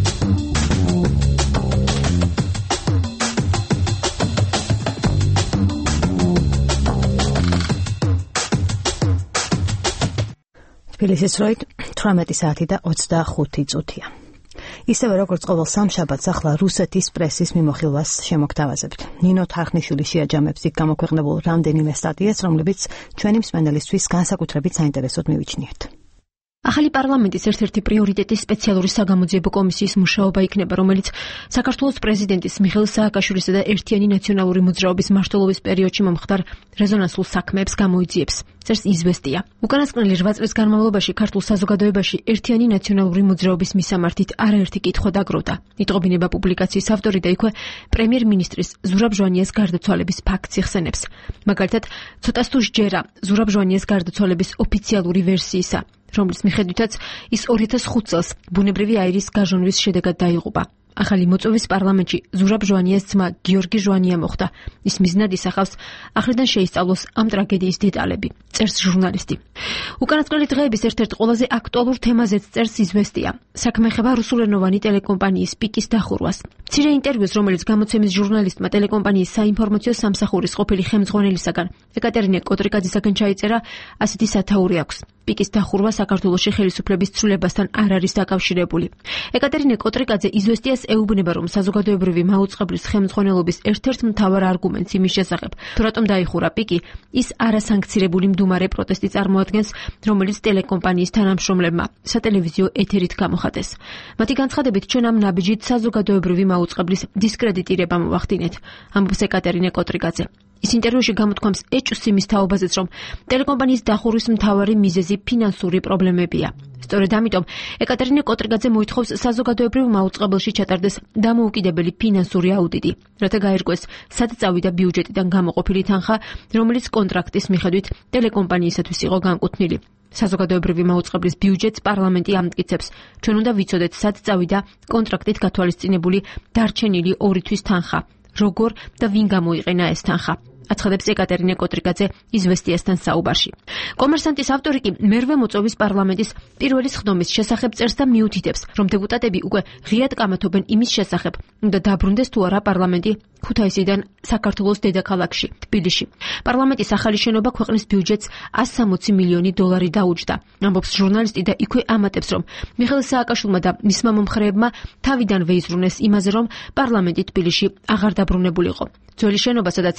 [SPEAKER 1] თბილისის დროით 18 საათი და 25 წუთია. ისევე როგორც ყოველ სამშაბათს ახლა რუსეთის პრესის მიმოხილვას შემოგთავაზებთ. ნინო თარხნიშვილი შეაჯამებს იქ გამოქვეყნებულ რამდენიმე სტატიას, რომლებიც ჩვენი მსმენელისთვის განსაკუთრებით საინტერესოდ მივიჩნიათ.
[SPEAKER 3] ახალი პარლამენტის ერთ-ერთი პრიორიტეტი სპეციალური საგამოძიებო კომისიის მუშაობა იქნება, რომელიც საქართველოს პრეზიდენტის მიხეილ სააკაშვილისა და ერთიანი ნაციონალური მოძრაობის მმართველობის პერიოდში მომხდარ რეზონანსულ საქმეებს გამოიძიებს. წერს იზვესტია. უკანასკნელი 8 წლის განმავლობაში ქართულ საზოგადოებაში ერთიანი ნაციონალური მოძრაობის მისამართით არაერთი კითხვა დაგროვდა. იტყობინება პუბლიკაციის ავტორი და იქვე პრემიერ-მინისტრის ზურაბ ჟვანიას გარდაცვალების ფაქტს იხსენებს. მაგალითად, ცოტას თუ სჯერა ზურაბ ჟვანიას გარდაცვალების ოფიციალური ვერსიისა, რომლის მიხედვითაც ის 2005 წელს ბუნებრივი აირის გაჟონვის შედეგად დაიღუპა. ახალი მოწვევის პარლამენტში ზურაბ ჟვანიას ძმა გიორგი ჟვანია მოხდა. ის მიზნად ისახავს ახლიდან შეისწავლოს ამ ტრაგედიის დეტალები, წერს ჟურნალისტი. უკანასკნელი დღეების ერთ-ერთ ყველაზე აქტუალურ თემაზეც წერს იზვესტია. საქმე ეხება რუსულენოვანი ტელეკომპანიის პიკის დახურვას. მცირე ინტერვიუს, რომელიც გამოცემის ჟურნალისტმა ტელეკომპანიის საინფორმაციო სამსახურის ყოფილი ხელმძღვანელისაგან ეკატერინე კოტრიკაძისაგან ჩაიწერა, ასეთი სათაური აქვს. პიკის დახურვა საქართველოში ხელისუფლების ცვლილებასთან არ არის დაკავშირებული. ეკატერინე კოტრიკაძე იზვესტიას ეუბნება, რომ საზოგადოებრივი მაუწყებლის ხელმძღვანელობის ერთ-ერთ მთავარ არგუმენტს იმის შესახებ, თუ რატომ დაიხურა პიკი, ის არასანქცირებული მდუმარე პროტესტი წარმოადგენს, რომელიც ტელეკომპანიის თანამშრომლებმა სატელევიზიო ეთერით გამოხატეს. მათი განცხადებით, ჩვენ ამ ნაბიჯით საზოგადოებრივი მაუწყებლის დისკრედიტირება მოვახდინეთ, ამბობს ეკატერინე კოტრიკაძე. ის ინტერვიუში გამოთქვამს ეჭვს იმის თაობაზეც, რომ ტელეკომპანიის დახურვის მთავარი მიზეზი ფინანსური პრობლემებია. სწორედ ამიტომ ეკატერინე კოტრიკაძე მოითხოვს საზოგადოებრივ მაუწყებელში ჩატარდეს დამოუკიდებელი ფინანსური აუდიტი, რათა გაერკვეს სად წავიდა ბიუჯეტიდან გამოყოფილი თანხა, რომელიც კონტრაქტის მიხედვით ტელეკომპანიისათვის იყო განკუთვნილი. საზოგადოებრივი მაუწყებლის ბიუჯეტს პარლამენტი ამტკიცებს. ჩვენ უნდა ვიცოდეთ, სად წავიდა კონტრაქტით გათვალისწინებული დარჩენილი 2 თვის თანხა, როგორ და ვინ გამოიყენა ეს თანხა. აცხადებს ეკატერინე კოტრიკაძე იზვესტიასთან საუბარში. კომერსანტის ავტორი კი მერვე მოწვევის პარლამენტის პირველი სხდომის შესახებ წერს და მიუთითებს, რომ დეპუტატები უკვე ღიად კამათობენ იმის შესახებ, უნდა დაბრუნდეს თუ არა პარლამენტი ქუთაისიდან საქართველოს დედაქალაქში, თბილისში. პარლამენტის ახალი შენობა ქვეყნის ბიუჯეტს 160 მილიონი დოლარი დაუჯდა. ამბობს ჟურნალისტი და იქვე ამატებს, რომ მიხეილ სააკაშვილმა და მისმა მომხრეებმა თავიდანვე იზრუნეს იმაზე, რომ პარლამენტი თბილისში აღარ დაბრუნებულიყო. ძველი შენობა, სადაც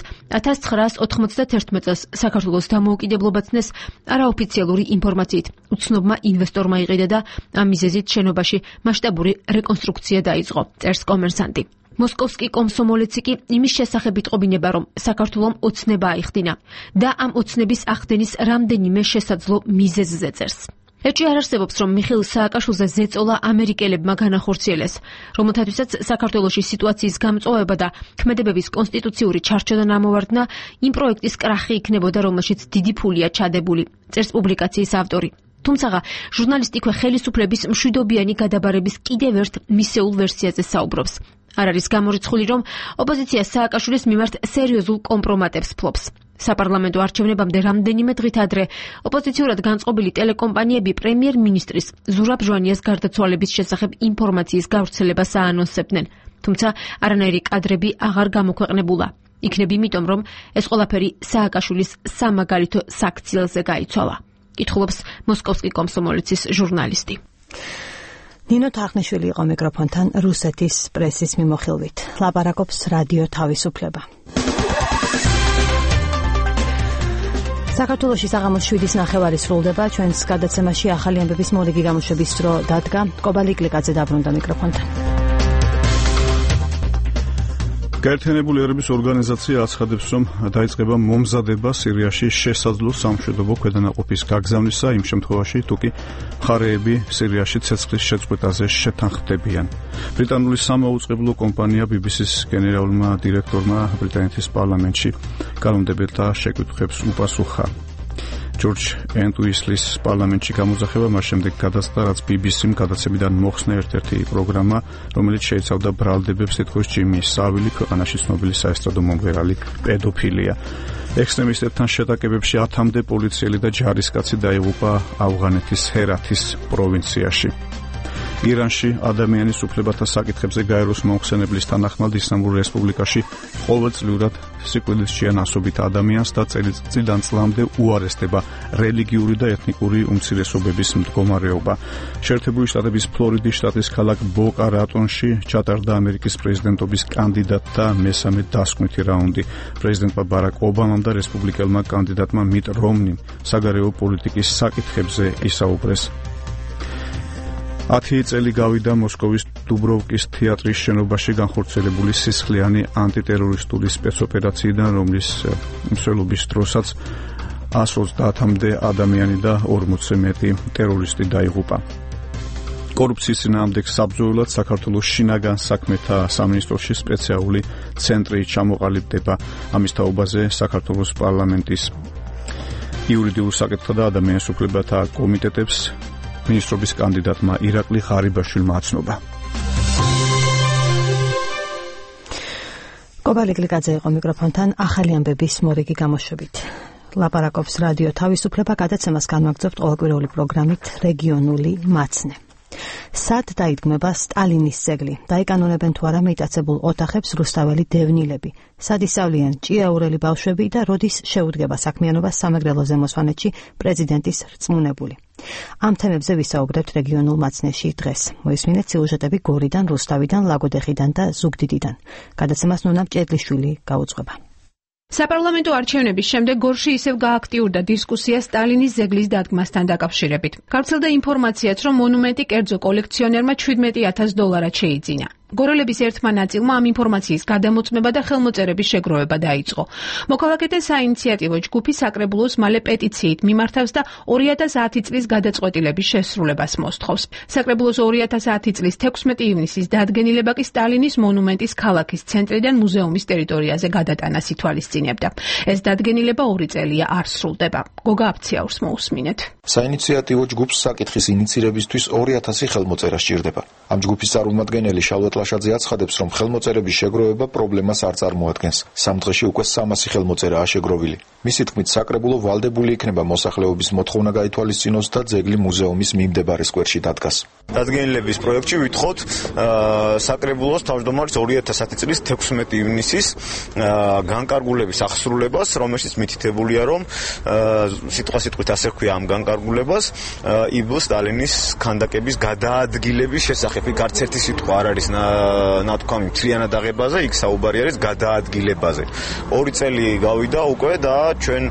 [SPEAKER 3] 1991 წელს საქართველოს დამოუკიდებლობა ცნეს, არაოფიციალური ინფორმაციით უცნობმა ინვესტორმა იყიდა და ამ მიზეზით შენობაში მასშტაბური რეკონსტრუქცია დაიწყო, წერს კომერსანტი. მოსკოვსკი კომსომოლეცი კი იმის შესახებ იტყობინება, რომ საქართველომ ოცნება აიხდინა და ამ ოცნების ახდენის რამდენიმე შესაძლო მიზეზზე წერს. ეჭვი არ არსებობს, რომ მიხეილ სააკაშვილზე ზეწოლა ამერიკელებმა განახორციელეს, რომელთათვისაც საქართველოში სიტუაციის გამწვავება და ქმედებების კონსტიტუციური ჩარჩოდან ამოვარდნა იმ პროექტის კრახი იქნებოდა, რომელშიც დიდი ფულია ჩადებული, წერს პუბლიკაციის ავტორი. თუმცა ჟურნალისტი იქვე ხელისუფლების მშვიდობიანი გადაბარების კიდევ ერთ მისეულ ვერსიაზე საუბრობს. არ არის გამორიცხული, რომ ოპოზიცია სააკაშვილის მიმართ სერიოზულ კომპრომატებს ფლობს. საპარლამენტო არჩევნებამდე რამდენიმე დღით ადრე ოპოზიციურად განწყობილი ტელეკომპანიები პრემიერ-მინისტრის ზურაბ ჟვანიას გარდაცვალების შესახებ ინფორმაციის გავრცელებას აანონსებდნენ, თუმცა არანაირი კადრები აღარ გამოქვეყნებულა. იქნებ იმიტომ, რომ ეს ყველაფერი სააკაშვილის სამაგალითო საქციელზე გაიცვალა. კითხულობს მოსკოვსკი კომსომოლეცის ჟურნალისტი.
[SPEAKER 1] ნინო თახნიშვილი იყო მიკროფონთან რუსეთის პრესის მიმოხილვით. ლაპარაკობს რადიო თავისუფლება. საქართველოში საღამოს 7-ის ნახევარი სრულდება. ჩვენს გადაცემაში ახალი ამბების მორიგი გამოშვების დრო დადგა. კობალი კლიკაძე დაბრუნდა მიკროფონთან.
[SPEAKER 2] გაერთიანებული ერების ორგანიზაცია აცხადებს, რომ დაიწყება მომზადება სირიაში შესაძლო სამშვიდობო ქვედანაყოფის გაგზავნისა იმ შემთხვევაში, თუ კი მხარეები სირიაში ცეცხლის შეწყვეტაზე შეთანხმდებიან. ბრიტანული სამაუწყებლო კომპანია BBC-ს გენერალურმა დირექტორმა ბრიტანეთის პარლამენტში კანონმდებლთა შეკითხვებს უპასუხა. ჯორჯ ენტუისლის პარლამენტში გამოძახება მას შემდეგ გადაწყდა, რაც BBC-მ გადაცემიდან მოხსნა ერთ-ერთი პროგრამა, რომელიც შეიცავდა ბრალდებებს, თითქოს ჯიმი სავილი, ქვეყანაში ცნობილი საესტრადო მომღერალი პედოფილია. ექსტრემისტებთან შეტაკებებში 10-მდე პოლიციელი და ჯარისკაცი დაიღუპა ავღანეთის ჰერათის პროვინციაში. ირანში ადამიანის უფლებათა საკითხებზე გაეროს მომხსენებლის თანახმად ისლამურ რესპუბლიკაში ყოველწლიურად სიკვდილისშია ასობით ადამიანს და წელიწადიდან წლამდე უარესდება რელიგიური და ეთნიკური უმცირესობების მდგომარეობა. შეერთებული შტატების ფლორიდის შტატის ქალაქ ბოკა რატონში ჩატარდა ამერიკის პრეზიდენტობის კანდიდატთა მესამე დასკვნითი რაუნდი. პრეზიდენტმა ბარაკ ობამამ და რესპუბლიკელმა კანდიდატმა მიტ რომნიმ საგარეო პოლიტიკის საკითხებზე ისაუბრეს. 10 წელი გავიდა მოსკოვის დუბროვკის თეატრის შენობაში განხორციელებული სისხლიანი ანტიტერორისტული სპეცოპერაციიდან, რომლის მსვლელობის დროსაც 130-მდე ადამიანი და 40-ზე მეტი ტერორისტი დაიღუპა. კორუფციის წინააღმდეგ საბრძოლველად საქართველოს შინაგან საქმეთა სამინისტროში სპეციალური ცენტრი ჩამოყალიბდება. ამის თაობაზე საქართველოს პარლამენტის იურიდიულ საკითხთა და ადამიანის უფლებათა კომიტეტებს ministrobis kandidatma ირაკლი ღარიბაშვილმა აცნობა.
[SPEAKER 1] კობალი კლიკაძე იყო მიკროფონთან ახალი ამბების მორიგი გამოშვებით. ლაპარაკობს რადიო თავისუფლება, გადაცემას განვაგრძობთ ყოველკვირეული პროგრამით რეგიონული მაცნე. სად დაიდგმება სტალინის ძეგლი? დაიკანონებენ თუ არა მიტაცებულ ოთახებს რუსთაველი დევნილები? სად ისავლიან ჭიაურელი ბავშვები და როდის შეუდგება საქმიანობა სამეგრელო ზემოსვანეთში პრეზიდენტის რწმუნებული? ამ თემებზე ვისაუბრებთ რეგიონულ მაცნეში დღეს. მოისმინეთ სიუჟეტები გორიდან, რუსთავიდან, ლაგოდეხიდან და ზუგდიდიდან. გადაცემას ნონა მჭედლიშვილი გაუძღვება.
[SPEAKER 3] საპარლამენტო არჩევნების შემდეგ გორში ისევ გააქტიურდა დისკუსია სტალინის ძეგლის დადგმასთან დაკავშირებით. გავრცელდა ინფორმაციაც, რომ მონუმენტი კერძო კოლექციონერმა $17,000 შეიძინა. გორელების ერთმა ნაწილმა ამ ინფორმაციის გადამოწმება და ხელმოწერების შეგროვება დაიწყო. მოქალაქეთა საინიციატივო ჯგუფი საკრებულოს მალე პეტიციით მიმართავს და 2010 წლის გადაწყვეტილების შესრულებას მოსთხოვს. საკრებულოს 2010 წლის 16 ივნისის დადგენილება კი სტალინის მონუმენტის ქალაქის ცენტრიდან მუზეუმის ტერიტორიაზე გადატანას ითვალისწინებდა. ეს დადგენილება 2 წელია არ სრულდება. გოგა აფციაურს მოусმინეთ.
[SPEAKER 4] საინიციატივო ჯგუფს საკითხის ინიცირებისთვის 2000 ხელმოწერა სჭირდება. ამ ჯგუფის წარმომადგენელი შალვეთ ლაშაძე აცხადებს, რომ ხელმოწერების შეგროვება პრობლემას არ წარმოადგენს. 3 დღეში უკვე 300 ხელმოწერაა შეგროვილი. მისი თქმით, საკრებულო ვალდებული იქნება მოსახლეობის მოთხოვნა გაითვალისწინოს და ძეგლი მუზეუმის მიმდებარე სკვერში დადგას.
[SPEAKER 5] დადგენილების პროექტში ვითხოვთ საკრებულოს თავმჯდომარის 2010 წლის 16 ივნისის განკარგულების აღსრულებას, რომელშიც მითითებულია, რომ სიტყვასიტყვით ასე ქვია ამ განკარგულებას იბლ სტალინის ქანდაკების გადაადგილების შესახებ. იქ არც ერთი სიტყვა არ არის ნათქვამი მთლიანად აღებაზე, იქ საუბარი არის გადაადგილებაზე. 2 წელი გავიდა უკვე და ჩვენ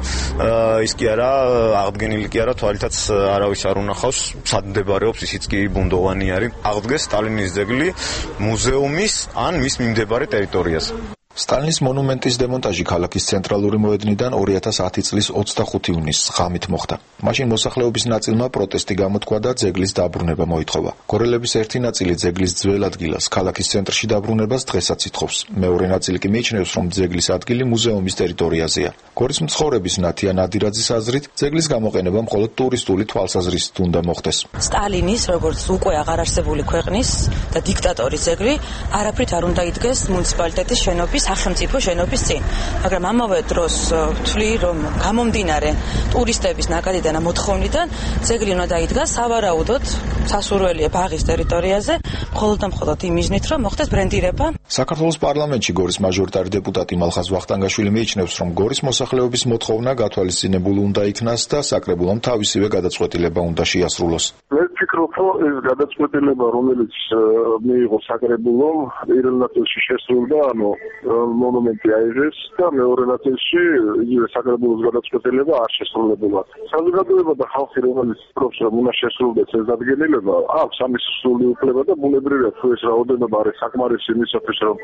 [SPEAKER 5] ის კი არა აღდგენილი კი არა, თვალითაც არავის არ უნახავს, სად მდებარეობს, ისიც კი ბუნდოვანი არის. აღდგეს სტალინის ძეგლი მუზეუმის ან მის მიმდებარე ტერიტორიაზე.
[SPEAKER 4] სტალინის მონუმენტის დემონტაჟი ქალაქის ცენტრალური მოედნიდან 2010 წლის 25 ივნისს ღამით მოხდა. მაშინ მოსახლეობის ნაწილმა პროტესტი გამოთქვა და ძეგლის დაბრუნება მოითხოვა. გორელების ერთი ნაწილი ძეგლის ძველ ადგილას, ქალაქის ცენტრში დაბრუნებას დღესაც ითხოვს. მეორე ნაწილი კი მიიჩნევს, რომ ძეგლის ადგილი მუზეუმის ტერიტორიაზეა. გორის მცხოვრების ნათია ნადირაძის აზრით, ძეგლის გამოყენება მხოლოდ ტურისტული თვალსაზრისით უნდა მოხდეს.
[SPEAKER 23] სტალინის, როგორც უკვე აღარ არსებული ქვეყნის და დიქტატორის ძეგლი არაფრით არ უნდა იდგეს მუნიციპალიტეტის შენობის სახელმწიფო შენობის წინ. მაგრამ ამავე დროს ვთვლი, რომ გამომდინარე ტურისტების ნაკადიდან მოთხოვნიდან ძეგლი უნდა დაიდგას სავარაუდოდ სასურველია ბაღის ტერიტორიაზე, მხოლოდ და მხოლოდ იმ მიზნით, რომ მოხდეს ბრენდირება.
[SPEAKER 4] საქართველოს პარლამენტში გორის მაჟორიტარი დეპუტატი მალხაზ ვახტანგაშვილი მიიჩნევს, რომ გორის მოსახლეობის მოთხოვნა გათვალისწინებული უნდა იქნას და საკრებულომ თავისივე გადაწყვეტილება უნდა შეასრულოს.
[SPEAKER 7] მე ვფიქრობ, რომ ეს გადაწყვეტილება, რომელიც მიიღო საკრებულომ, პირველ ნაწილში შესრულდა, მონუმენტი აიღეს და მეორე ნაწილში იგივე საკრებულოს გადაწყვეტილება არ შესრულებულა. საზოგადოება და ხალხი, რომელიც ფიქრობს, რომ უნდა შესრულდეს ეს დადგენილება, აქვს ამის სრული უფლება და ბუნებრივია, თუ ეს რაოდენობა არის საკმარისი იმისათვის, რომ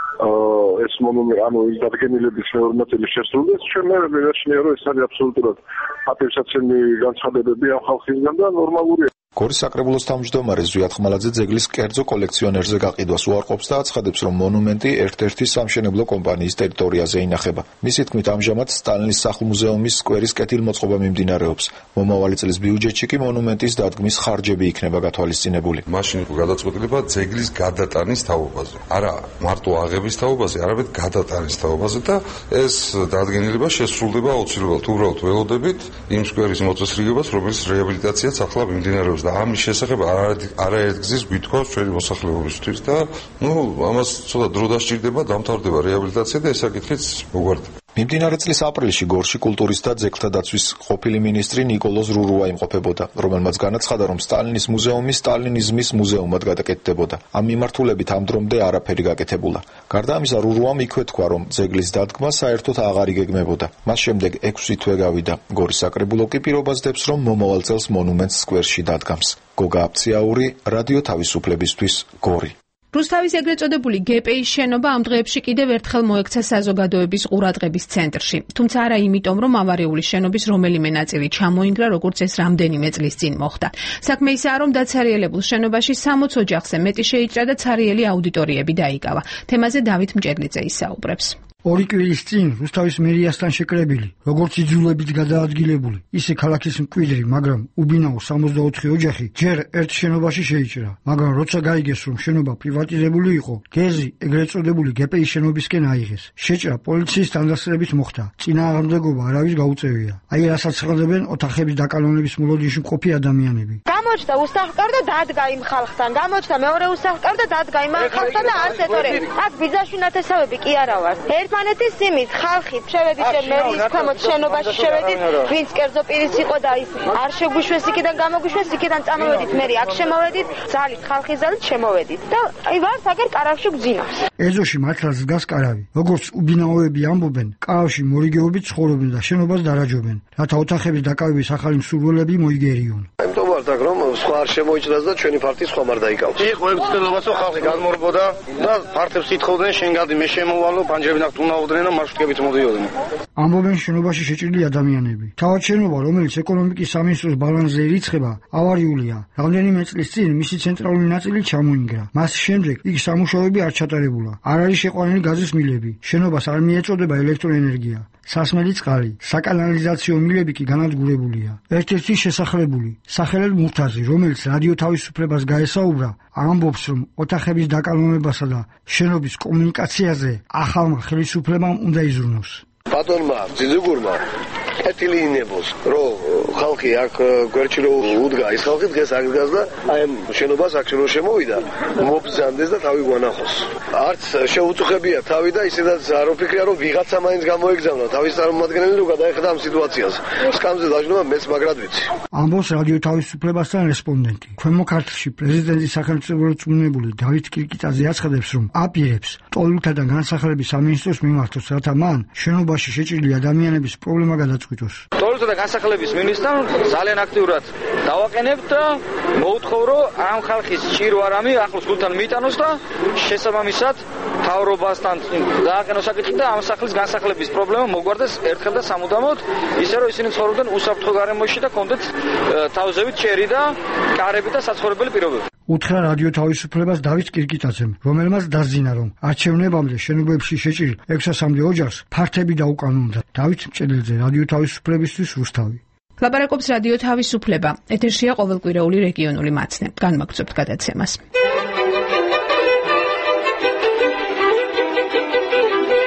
[SPEAKER 7] ეს მონუმენტი, ის დადგენილების მეორე ნაწილი შესრულდეს, ჩვენ მე ვეშნია, რომ ეს არის აბსოლუტურად პატივსაცემი განცხადებები ამ ხალხისგან და ნორმალურია.
[SPEAKER 4] გორის საკრებულოს თავმჯდომარე ზვიად ხმალაძე ძეგლის კერძო კოლექციონერზე გაყიდვას უარყოფს და აცხადებს, რომ მონუმენტი ერთ-ერთი სამშენებლო კომპანიის ტერიტორიაზე ინახება. მისი თქმით, ამჟამად სტალინის სახლ-მუზეუმის სკვერის კეთილმოწყობა მიმდინარეობს. მომავალი წლის ბიუჯეტში კი მონუმენტის დადგმის ხარჯები იქნება გათვალისწინებული.
[SPEAKER 11] მაშინ იყო გადაწყვეტილება ძეგლის გადატანის თაობაზე. არა მარტო აღების თაობაზე, არამედ გადატანის თაობაზე და ეს დადგენილება შესრულდება აუცილებლად. უბრალოდ ველოდებით იმ სკვერის მოწესრიგებას, რომელიც რეაბილიტაციაც ახლა მიმდინარეობს. და ამის შესახებ არაერთგზის გვითხოვს ჩვენი მოსახლეობისთვის და ამას ცოტა დრო დასჭირდება, დამთავრდება რეაბილიტაცია და ეს საკითხიც მოგვარდება.
[SPEAKER 4] მიმდინარე წლის აპრილში გორში კულტურის და ძეგლთა დაცვის ყოფილი მინისტრი ნიკოლოზ რურუა იმყოფებოდა, რომელმაც განაცხადა, რომ სტალინის მუზეუმი სტალინიზმის მუზეუმად გადაკეთდებოდა. ამ მიმართულებით ამ დრომდე არაფერი გაკეთებულა. გარდა ამისა, რურუამ იქვე თქვა, რომ ძეგლის დადგმა საერთოდ აღარ იგეგმებოდა. მას შემდეგ 6 თვე გავიდა. გორის საკრებულო კი პირობას დებს, რომ მომავალ წელს მონუმენტს სკვერში დადგამს. გოგა აფციაური, რადიო თავისუფლებისთვის, გორი.
[SPEAKER 3] რუსთავის ეგრეთ წოდებული გპ-ის შენობა ამ დღეებში კიდევ ერთხელ მოექცა საზოგადოების ყურადღების ცენტრში. თუმცა არა იმიტომ, რომ ავარიული შენობის რომელიმე ნაწილი ჩამოინგრა, როგორც ეს რამდენიმე წლის წინ მოხდა. საქმე ისაა, რომ დაცარიელებულ შენობაში 60 ოჯახზე მეტი შეიჭრა და ცარიელი აუდიტორიები დაიკავა. თემაზე დავით მჭედლიძე ისაუბრებს.
[SPEAKER 12] ორი კვირის წინ რუსთავის მერიასთან შეკრებილი, როგორც იძულებით გადაადგილებული, ისე ქალაქის მკვიდრი, მაგრამ უბინაო 64 ოჯახი ჯერ ერთ შენობაში შეიჭრა, მაგრამ როცა გაიგეს, რომ შენობა პრივატიზებული იყო, გეზი ეგრეთ წოდებული გპ-ის შენობისკენ აიღეს. შეჭრა პოლიციის თანდასწრებით მოხდა. წინააღმდეგობა არავის გაუწევია. აი რასაც ხდებენ ოთახების დაკალონების მოლოდინში მყოფი ადამიანები.
[SPEAKER 24] გამოჩნდა უსახლკარ და დადგა იმ ხალხთან. გამოჩნდა მეორე უსახლკარ და დადგა იმ ხალხთან და არც ეთორები. აქ ბიზნესში ნათესავები კი არა ვარ. ერთმანეთის სიმით ხალხით შევედით მერიის ქვემოთ შენობაში შევედით, ვინც კერძო პირის იყო და ის არ შეგვიშვეს იქიდან გამოგვიშვეს, იქიდან წამოვედით მერი, აქ შემოვედით, ძალით ხალხის ძალით შემოვედით და აი ვართ აგერ კარავში გძინავს.
[SPEAKER 12] ეზოში მართლაც დგას კარავი. როგორც უბინაოები ამბობენ, კარავში მორიგეობით ცხოვრობენ და შენობას დარაჯობენ, რათა ოთახების დაკავების ახალი მსურველები მოიგერიონ.
[SPEAKER 25] იმიტომ ვართ აქ რომ სხვა არ შემოიჭრას და ჩვენი პარტიის ხომ არ დაიკავოს. იყო ეს ცდილობაც რომ ხალხი განმორბოდა და პარტიებს ითხოვდნენ შენ გადი მე შემოვალო პანჯები ნახტ უნდა უდრენ და მარშრუტებით მოდიოდნენ.
[SPEAKER 12] ამბობენ შენობაში შეჭრილი ადამიანები. თავად შენობა, რომელიც ეკონომიკის სამინისტროს ბალანსზე ირიცხება, ავარიულია. რამდენიმე წლის წინ მისი ცენტრალური ნაწილი ჩამოინგრა. მას შემდეგ იქ სამუშაოები არ ჩატარებულა. არ არის შეყვანილი გაზის მილები. შენობას არ მიეწოდება ელექტროენერგია. სასმელი წყალი, საკანალიზაციო მილები კი განადგურებულია. ერთ-ერთი შესახლებული, სახელად მურთაზი, რომელიც რადიო თავისუფლებას გაესაუბრა, ამბობს, რომ ოთახების დაკალონებასა და შენობის კომუნიკაციაზე ახალმა ხელისუფლებამ უნდა იზრუნოს.
[SPEAKER 25] ბატონმა ძიძუგურმა კეთილი ინებოს, რომ ხალხი აქ გვერდში რო უდგა, ის ხალხი დღეს აქ დგას და აი ამ შენობას აქ რო შემოვიდა, მობრძანდეს და თავი გვანახოს. არც შეუწუხებია თავი და ისედაც არ ვფიქრია, რომ ვიღაცა მაინც გამოეგზავნა თავის წარმომადგენელი რო გადაეხდა ამ სიტუაციას. სკამზე დაჟნობა მეც მაგრად ვიცი.
[SPEAKER 12] ამბობს რადიო თავისუფლებასთან რესპონდენტი. ქვემო ქართლში პრეზიდენტის სახელმწიფო წვრთნებული დავით კირკიტაძე აცხადებს, რომ აპირებს ტოლულთა და განსახლების სამინისტროს მიმართოს, რათა მან შენობაში შეჭრილი ადამიანების პრობლემა გადაწყვიტოს.
[SPEAKER 26] ტოლულთა და განსახლების მინისტრთან ძალიან აქტიურად დავაყენებთ და მოვთხოვ, რომ ამ ხალხის ჭირო არამი ახლოს გულთან მიიტანოს და შესაბამისად თავრობასთან დააყენოს საკითხი და ამ სახლის განსახლების პრობლემა მოგვარდეს ერთხელ და სამუდამოდ, ისე რომ ისინი ცხოვრობდნენ უსაფრთხო გარემოში და კონდეთ თავზევით ჭერი და კარები და საცხოვრებელი პირობები.
[SPEAKER 12] უთხრა რადიო თავისუფლებას დავით კირკიტაძემ, რომელმაც დაზინა, რომ არჩევნებამდე შენობებში შეჭრილ 600-მდე ოჯახს ფართები დაუკანონდა. დავით მჭედლიძე, რადიო თავისუფლებისთვის, რუსთავი.
[SPEAKER 3] ლაპარაკობს რადიო თავისუფლება. ეთერშია ყოველკვირეული რეგიონული მაცნე. განმაგრძობთ გადაცემას.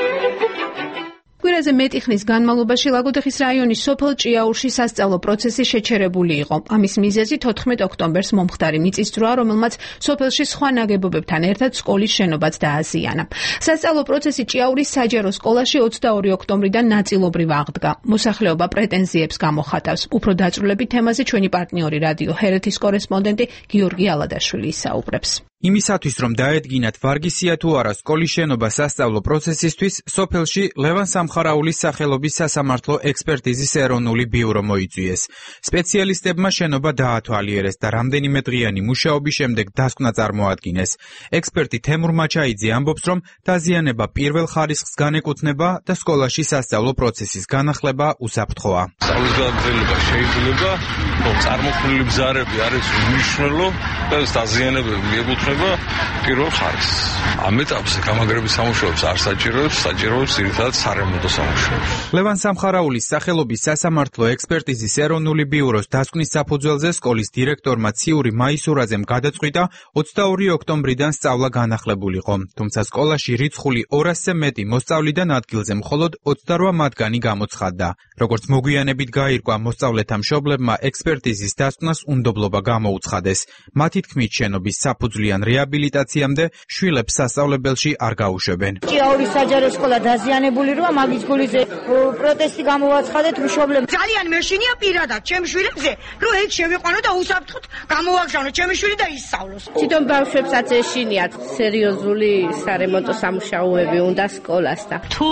[SPEAKER 3] ყველაზე მეტი ხნის განმავლობაში ლაგოდეხის რაიონის სოფელ ჭიაურში სასწავლო პროცესი შეჩერებული იყო. ამის მიზეზი 14 ოქტომბერს მომხდარი მიწისძვრაა, რომელმაც სოფელში სხვა ნაგებობებთან ერთად სკოლის შენობაც დააზიანა. სასწავლო პროცესი ჭიაურის საჯარო სკოლაში 22 ოქტომბრიდან ნაწილობრივ აღდგა. მოსახლეობა პრეტენზიებს გამოხატავს. უფრო დაწვრილებით თემაზე ჩვენი პარტნიორი რადიო ჰერეთის კორესპონდენტი გიორგი ალადაშვილი ისაუბრებს.
[SPEAKER 8] იმისათვის, რომ დაედგინათ ვარგისია თუ არა სკოლის შენობა სასწავლო პროცესისთვის, სოფელში ლევან სამხარაულის სახელობის სასამართლო ექსპერტიზის ეროვნული ბიურო მოიწვიეს. სპეციალისტებმა შენობა დაათვალიერეს და რამდენიმე დღიანი მუშაობის შემდეგ დასკვნა წარმოადგინეს. ექსპერტი თემურ მაჩაიძე ამბობს, რომ დაზიანება პირველ ხარისხს განეკუთვნება და სკოლაში სასწავლო პროცესის განახლება უსაფრთხოა.
[SPEAKER 9] სწავლის გაგრძელება შეიძლება, რომ წარმოქმნილი ბზარები არის უმნიშვნელო და დაზიანებები ეკუთვნება პირველ ხარისხს. ამ ეტაპზე გამაგრების სამუშაოებს არ საჭიროებს ძირითადად სარემონტო სამუშაოებს.
[SPEAKER 8] ლევან სამხარაულის სახელობის სასამართლო ექსპერტიზის ეროვნული ბიუროს დასკვნის საფუძველზე სკოლის დირექტორმა ციური მაისურაძემ გადაწყვიტა 22 ოქტომბრიდან სწავლა განახლებულიყო. თუმცა სკოლაში რიცხული 200-ზე მეტი მოსწავლიდან ადგილზე მხოლოდ 28 მათგანი გამოცხადდა. როგორც მოგვიანებით გაირკვა, მოსწავლეთა მშობლებმა ექსპერტიზის დასკვნას უნდობლობა გამოუცხადეს. მათი თქმით, შენობის საფუძვლიან რეაბილიტაციამდე შვილებს სასწავლებელში არ გაუშვებენ.
[SPEAKER 13] ჭიაურის საჯარო სკოლა დაზიანებული როა, მაგის გულიზე პროტესტი გამოვაცხადეთ მშობლებმა.
[SPEAKER 14] ძალიან მეშინია პირადად ჩემს შვილებზე, რომ ეს შევიყვანო და უსაფრთხოდ გამოვაგზავნო ჩემი შვილი და ისწავლოს.
[SPEAKER 15] თვითონ ბავშვებსაც ეშინიათ სერიოზული სარემონტო სამუშაოები უნდა სკოლასთან.
[SPEAKER 14] თუ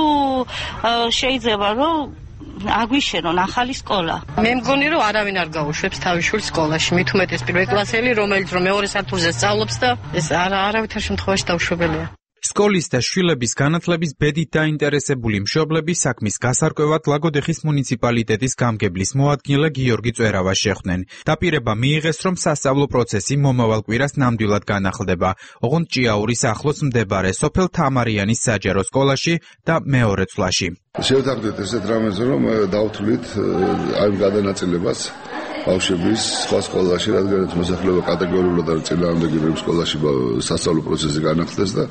[SPEAKER 14] შეიძლება რომ აგვიშენონ ახალი სკოლა.
[SPEAKER 15] მე მგონი რომ არავინ არ გაუშვებს თავის შვილს სკოლაში, მით უმეტეს პირველ კლასელი, რომელიც რომ მეორე სართულზე სწავლობს და ეს არავითარ შემთხვევაში დაუშვებელია.
[SPEAKER 8] სკოლის და შვილების განათლების ბედით დაინტერესებული მშობლები საქმის გასარკვევად ლაგოდეხის მუნიციპალიტეტის გამგებლის მოადგილე გიორგი წვერავას შეხვდნენ. დაპირება მიიღეს, რომ სასწავლო პროცესი მომავალ კვირას ნამდვილად განახლდება. ოღონდ ჭიაურის ახლოს მდებარე სოფელ თამარიანის საჯარო სკოლაში და მეორე წლაში.
[SPEAKER 16] შევთანხმდით ესეთ რამეზე, რომ დავთვლით აი გადანაწილებას ბავშვების სხვა სკოლაში, რადგანაც მოსახლეობა კატეგორიულად არ წინააღმდეგი რომ სკოლაში სასწავლო პროცესი განახლდეს და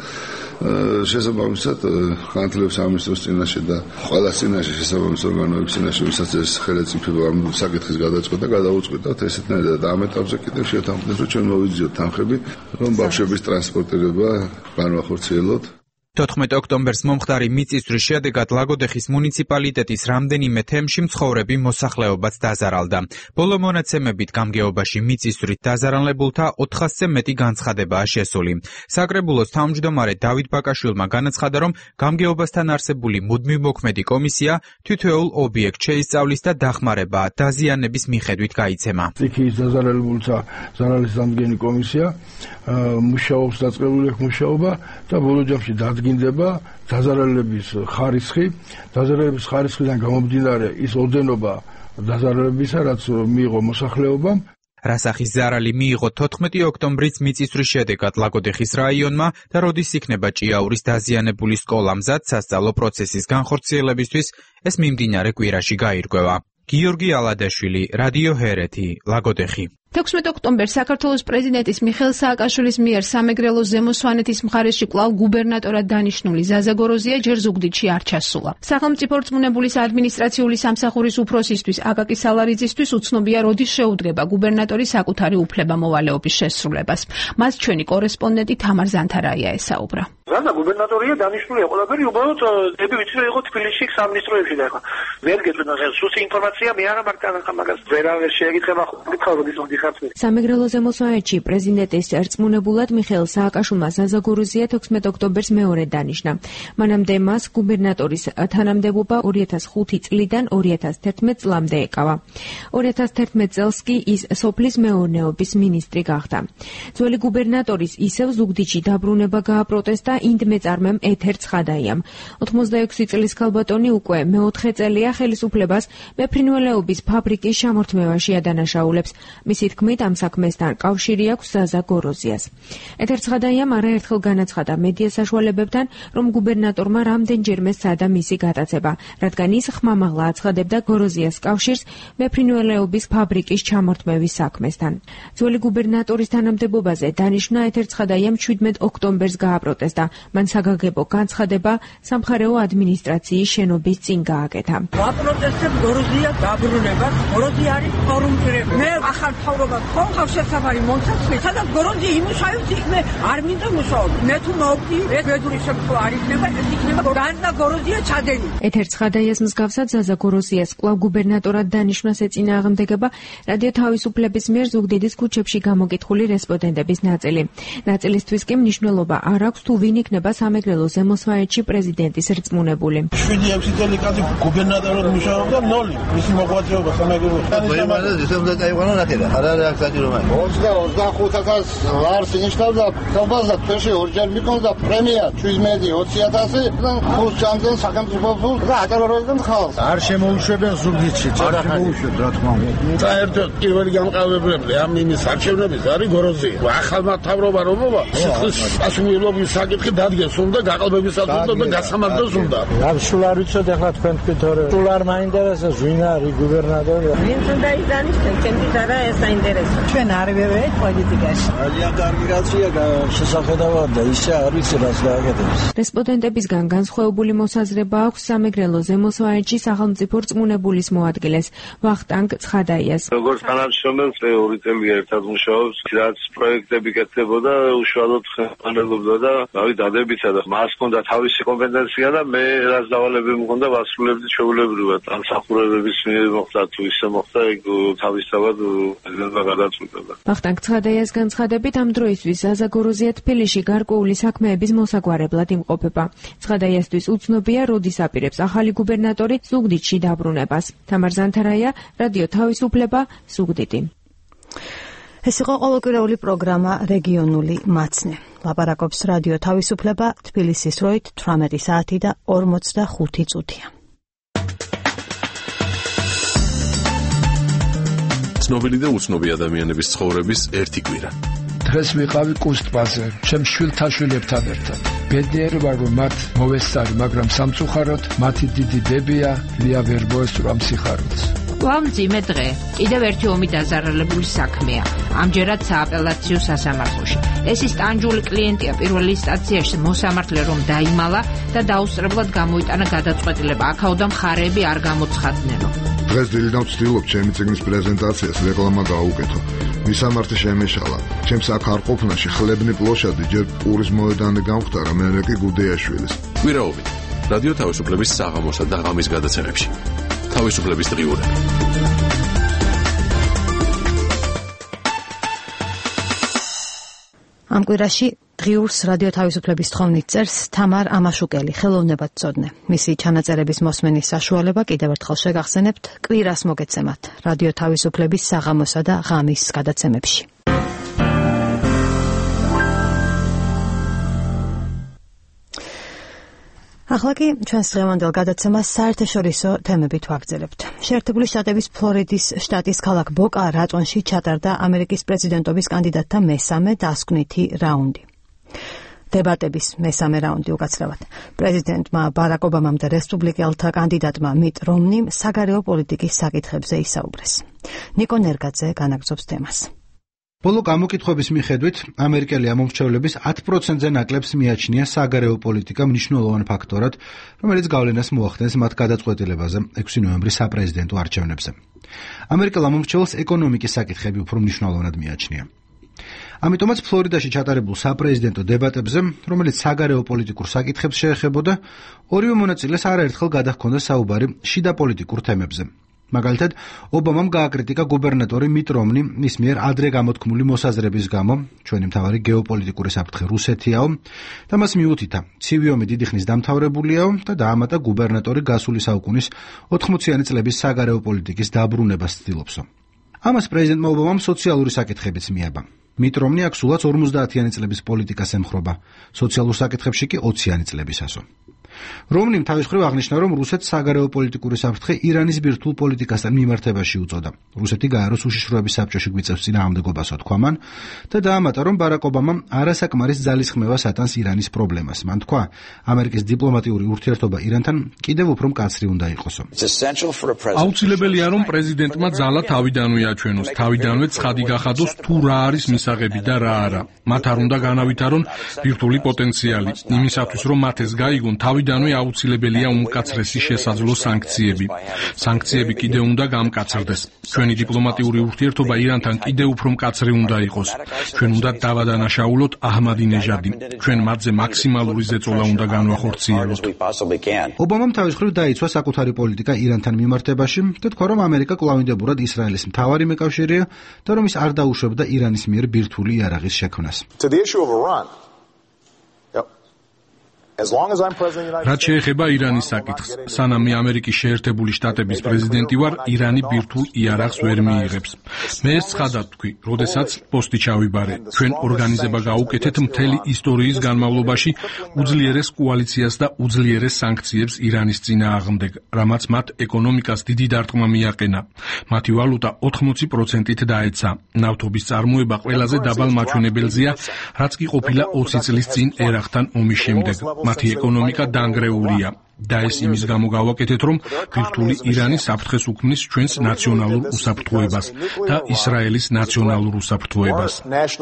[SPEAKER 16] შესაბამისად განათლების სამინისტროს წინაშე და ყველა წინაშე შესაბამის ორგანოების წინაშე ვისაც ეს ხელისუფლება ამ საკითხის გადაწყვეტა გადაუწყვეტავთ ესეთნაირად და ამ ეტაპზე კიდევ შევთანხმდით რომ ჩვენ მოვიძიოთ თანხები რომ ბავშვების ტრანსპორტირება განვახორციელოთ.
[SPEAKER 8] 14 ოქტომბერს მომხდარი მიწისძვრის შედეგად ლაგოდეხის მუნიციპალიტეტის რამდენიმე თემში მცხოვრები მოსახლეობაც დაზარალდა. ბოლო მონაცემებით გამგეობაში მიწისძვრით დაზარალებულთა 400-ზე მეტი განცხადებაა შესული. საკრებულოს თავმჯდომარე დავით ბაკაშვილმა განაცხადა, რომ გამგეობასთან არსებული მუდმივ მოქმედი კომისია თითოეულ ობიექტს შეისწავლის და დახმარება დაზიანების მიხედვით გაიცემა.
[SPEAKER 27] სტიქიის დაზარალებულთა ზარალის დამდგენი კომისია მუშაობს დაწყებული მუშაობა და ბოლო ჯამში გინდება დაზარალების ხარისხი, დაზარალების ხარისხიდან გამომდინარე ის ოდენობა დაზარალებისა, რაც მიიღო მოსახლეობამ.
[SPEAKER 8] რასახის ზარალი მიიღო 14 ოქტომბრის მიწისძვრის შედეგად ლაგოდეხის რაიონმა და როდის იქნება ჭიაურის დაზიანებული სკოლა მზად სასწავლო პროცესის განხორციელებისთვის, ეს მიმდინარე კვირაში გაირკვევა. გიორგი ალადაშვილი, რადიო ჰერეთი, ლაგოდეხი.
[SPEAKER 3] 16 ოქტომბერს საქართველოს პრეზიდენტის მიხეილ სააკაშვილის მიერ სამეგრელოს ზემო სვანეთის მხარეში კვლავ გუბერნატორად დანიშნული ზაზა გოროზია ჯერ ზუგდიდში არ ჩასულა. სახელმწიფო რწმუნებულის ადმინისტრაციული სამსახურის უფროსისთვის აკაკი სალარიძისთვის უცნობია როდის შეუდგება გუბერნატორის საკუთარი უფლება-მოვალეობის შესრულებას. მას ჩვენი კორესპონდენტი თამარ ზანთარაია ესაუბრა.
[SPEAKER 28] ზაზა გუბერნატორია დანიშნულია ყველაფერი, უბრალოდ დები ვიცი რომ იყო თბილისში სამინისტროებში და ახლა ვერ გეტყვით სუსტი ინფორმაცია მე არა მაგას ვერავე შეეკითხება ხო როდის
[SPEAKER 29] სამეგრელო ზემო სვანეთში პრეზიდენტის რწმუნებულად მიხეილ სააკაშვილმა ზაზა გოროზია 16 ოქტომბერს მეორედ დანიშნა. მანამდე მას გუბერნატორის თანამდებობა 2005 წლიდან 2011 წლამდე ეკავა. 2011 წელს კი ის სოფლის მეურნეობის მინისტრი გახდა. ძველი გუბერნატორის ისევ ზუგდიდში დაბრუნება გააპროტესტა ინდმეწარმემ ეთერ ცხადაიამ. 86 წლის ქალბატონი უკვე მეოთხე წელია ხელისუფლებას მეფრინველეობის ფაბრიკის შემორთმევაში ადანაშაულებს. მისი თქმით, ამ საქმესთან კავშირი აქვს ზაზა გოროზიას. ეთერცხადაიამ არაერთხელ განაცხადა მედია საშუალებებთან, რომ გუბერნატორმა რამდენჯერმე სცადა მისი გატაცება, რადგან ის ხმამაღლა აცხადებდა გოროზიას კავშირს მეფრინველეობის ფაბრიკის ჩამორთმევის საქმესთან. ძველი გუბერნატორის თანამდებობაზე დანიშვნა ეთერცხადაიამ 17 ოქტომბერს გააპროტესტა. მან საგანგებო განცხადება სამხარეო ადმინისტრაციის შენობის წინ გააკეთა.
[SPEAKER 14] ვაპროტესტებ გოროზიას დაბრუნებას. გოროზია არის კორუმპირებული. მე ახალ მთავრობას ხომ შესაბამი მომცემს, სადაც გოროზია იმუშავებს, იქ მე არ მინდა მუშაობა. მე თუ მოვდი, ეს ბედური შემთხვევა არ იქნება, ეს იქნება განდა გოროზია ჩადენი.
[SPEAKER 29] ეთერცხადაიას მსგავსად ზაზა გოროზიას კვლავ გუბერნატორად დანიშვნას ეწინააღმდეგება რადიო თავისუფლების მიერ ზუგდიდის ქუჩებში გამოკითხული რესპონდენტების ნაწილი. ნაწილისთვის კი მნიშვნელობა არ აქვს თუ ვინ იქნება სამეგრელო ზემოსვანეთში პრეზიდენტის რწმუნებული.
[SPEAKER 27] 7-6 წელი კაცი გუბერნატორად მუშაობდა 0. მისი მოღვაწეობა სამეგრელოში.
[SPEAKER 2] ისევ დაიყვანა ნათელა. არ არის აქ საჭიროა. 25,000 ლარს ინიშნავდა თბაზა თვეში ორჯერ მიკონდა პრემია 17,20,000 და ხუთჯამდან სახელმწიფო და ატარებდნენ ხალხს.
[SPEAKER 27] არ შემოუშვებენ ზუგდიდში, არ შემოუშვებთ რა თქმა უნდა.
[SPEAKER 2] საერთოდ პირველი გამყალბებელები ამ იმის არჩევნების არის გოროზია. ახალმა მთავრობა რომობა სიტყვის პასუხისმგებლობის საკითხი დადგეს უნდა გაყალბებისათვის და გასამართლოს უნდა.
[SPEAKER 6] რა სულ არ ვიცოდი ახლა თქვენ თქვით სულ არ მაინტერესებს ვინ არის გუბერნატორი.
[SPEAKER 14] ვინც უნდა იზანიშნოს, ჩემთვის არა ეს საინტერესო. ჩვენ არ ვიყავით პოლიტიკაში.
[SPEAKER 6] ძალიან კარგი კაცია შესახედავად და ისე არ ვიცი რას გააკეთებს.
[SPEAKER 29] რესპონდენტებისგან განსხვავებული მოსაზრება აქვს სამეგრელო ზემოსვანეთში სახელმწიფო რწმუნებულის მოადგილეს ვახტანგ ცხადაიას.
[SPEAKER 25] როგორც თანამშრომელს 2 წელი ერთად მუშაობს, რაც პროექტები კეთდებოდა, უშუალოდ ხელმძღვანელობდა და რავი დადებიცა და მას ჰქონდა თავისი კომპეტენცია და მე რაც დავალებები მქონდა ვასრულებდი ჩვეულებრივად. ამსახურებების მიერ მოხდა თუ ისე მოხდა, ეგ თავისთავად პრეზიდენტმა გადაწყვიტა.
[SPEAKER 29] ვახტანგ ცხადაიას განცხადებით ამ დროისთვის ზაზა გოროზია თბილისში გარკვეული საქმეების მოსაგვარებლად იმყოფება. ცხადაიასთვის უცნობია, როდის აპირებს ახალი გუბერნატორი ზუგდიდში დაბრუნებას. თამარ ზანთარაია, რადიო თავისუფლება, ზუგდიდი.
[SPEAKER 1] ეს იყო ყოველკვირეული პროგრამა რეგიონული მაცნე. ლაპარაკობს რადიო თავისუფლება, თბილისის დროით 18 საათი და 45 წუთია.
[SPEAKER 10] ცნობილი და უცნობი ადამიანების ცხოვრების ერთი კვირა.
[SPEAKER 27] დღეს ვიყავი კუსტბაზე, ჩემ შვილთაშვილებთან ერთად. ბედნიერი ვარ, რომ მათ მოვესწარი, მაგრამ სამწუხაროდ მათი დიდი დებია ლია ვერ მოესწრო სიხარულს.
[SPEAKER 17] ვამძიმე დღე, კიდევ ერთი ომი დაზარალებული საქმეა. ამჯერად სააპელაციო სასამართლოში. ეს ის ტანჯული კლიენტია პირველ ინსტანციაში მოსამართლე რომ დაიმალა და დაუსწრებლად გამოიტანა გადაწყვეტილება. აქაოდან მხარეები არ გამოცხადნენო.
[SPEAKER 16] დღეს დილიდან ვცდილობ ჩემი წიგნის პრეზენტაციას რეკლამა გაუკეთო. მისამართი შემეშალა. ჩემს აქ არ ყოფნაში ხლებნი პლოშადი ჯერ პურის მოედანი გამختარა, მერე კი გუდეაშვილის.
[SPEAKER 10] კვირაობით რადიო თავისუფლების საღამოსა და ღამის გადაცემებში. თავისუფლების დღიურები.
[SPEAKER 1] ამ კვირაში დღიურს რადიო თავისუფლების თხოვნით წერს თამარ ამაშუკელი, ხელოვნებად წოდნე. მისი ჩანაწერების მოსმენის საშუალება კიდევ ერთხელ შეგახსენებთ კვირას მოგეცემათ რადიო თავისუფლების საღამოსა და ღამის გადაცემებში. ახლა კი ჩვენს დღევანდელ გადაცემას საერთაშორისო თემებით ვაგრძელებთ. შეერთებული შტატების ფლორიდის შტატის ქალაქ ბოკა რატონში ჩატარდა ამერიკის პრეზიდენტობის კანდიდატთა მესამე დასკვნითი რაუნდი. დებატების მესამე რაუნდი უკაცრავად. პრეზიდენტმა ბარაკ ობამამ და რესპუბლიკელთა კანდიდატმა მიტ რომნიმ საგარეო პოლიტიკის საკითხებზე ისაუბრეს. ნიკო ნერგაძე განაგრძობს თემას.
[SPEAKER 18] ბოლო გამოკითხვების მიხედვით, ამერიკელი ამომრჩევლების 10%-ზე ნაკლებს მიაჩნია საგარეო პოლიტიკა მნიშვნელოვან ფაქტორად, რომელიც გავლენას მოახდენს მათ გადაწყვეტილებაზე 6 ნოემბრის საპრეზიდენტო არჩევნებზე. ამერიკელ ამომრჩევლს ეკონომიკის საკითხები უფრო მნიშვნელოვნად მიაჩნია. ამიტომაც ფლორიდაში ჩატარებულ საპრეზიდენტო დებატებზე, რომელიც საგარეო პოლიტიკურ საკითხებს შეეხებოდა, ორივე მონაწილეს არაერთხელ გადაჰქონდა საუბარი შიდა პოლიტიკურ თემებზე. მაგალითად, ობამამ გააკრიტიკა გუბერნატორი მიტ რომნი მის მიერ ადრე გამოთქმული მოსაზრების გამო, ჩვენი მთავარი გეოპოლიტიკური საფრთხე რუსეთიაო, და მას მიუთითა, ცივი ომი დიდი ხნის დამთავრებულიაო და დაამატა გუბერნატორი გასული საუკუნის 80-იანი წლების საგარეო პოლიტიკის დაბრუნებას ცდილობსო. ამას პრეზიდენტმა ობამამ სოციალური საკითხებიც მიაბა. მიტ რომნი აქ სულაც 50-იანი წლების პოლიტიკას ემხრობა, სოციალურ საკითხებში კი 20-იანი წლებისასო. რომნიმ თავის მხრივ აღნიშნა, რომ რუსეთს საგარეო პოლიტიკური საფრთხე ირანის ბირთვულ პოლიტიკასთან მიმართებაში უწოდა. რუსეთი გაეროს უშიშროების საბჭოში გვიწევს წინააღმდეგობასო თქვა მან და დაამატა, რომ ბარაკ ობამამ არასაკმარის ძალისხმევას ატანს ირანის პრობლემას. მან თქვა, ამერიკის დიპლომატიური ურთიერთობა ირანთან კიდევ უფრო მკაცრი უნდა იყოსო.
[SPEAKER 4] აუცილებელია, რომ პრეზიდენტმა ძალა თავიდანვე აჩვენოს, თავიდანვე ცხადი გახადოს თუ რა არის მისაღები და რა არა. მათ არ უნდა განავითარონ ბირთვული პოტენციალი. იმისათვის, რომ მათ ეს გაიგონ, თავიდანვე აუცილებელია უმკაცრესი შესაძლო სანქციები. სანქციები კიდევ უნდა გამკაცრდეს. ჩვენი დიპლომატიური ურთიერთობა ირანთან კიდევ უფრო მკაცრი უნდა იყოს. ჩვენ უნდა დავადანაშაულოთ აჰმადინეჟადი. ჩვენ მათზე მაქსიმალური ზეწოლა უნდა განვახორციელოთ.
[SPEAKER 18] ობამამ თავის მხრივ დაიცვა საკუთარი პოლიტიკა ირანთან მიმართებაში და თქვა, რომ ამერიკა კვლავინდებურად ისრაელის მთავარი მეკავშირეა და რომ ის არ დაუშვებდა ირანის მიერ ბირთვული იარაღის შექმნას.
[SPEAKER 4] რაც შეეხება ირანის საკითხს, სანამ მე ამერიკის შეერთებული შტატების პრეზიდენტი ვარ, ირანი ბირთვულ იარაღს ვერ მიიღებს. მე ეს ცხადად ვთქვი, როდესაც პოსტი ჩავიბარე. ჩვენ ორგანიზება გაუკეთეთ მთელი ისტორიის განმავლობაში უძლიერეს კოალიციას და უძლიერეს სანქციებს ირანის წინააღმდეგ, რამაც მათ ეკონომიკას დიდი დარტყმა მიაყენა. მათი ვალუტა 80%-ით დაეცა. ნავთობის წარმოება ყველაზე დაბალ მაჩვენებელზეა, რაც კი ყოფილა 20 წლის წინ ერაყთან ომის შემდეგ. მათი ეკონომიკა დანგრეულია და ეს იმის გამო გავაკეთეთ, რომ ბირთვული ირანი საფრთხეს უქმნის ჩვენს ნაციონალურ უსაფრთხოებას და ისრაელის ნაციონალურ უსაფრთხოებას.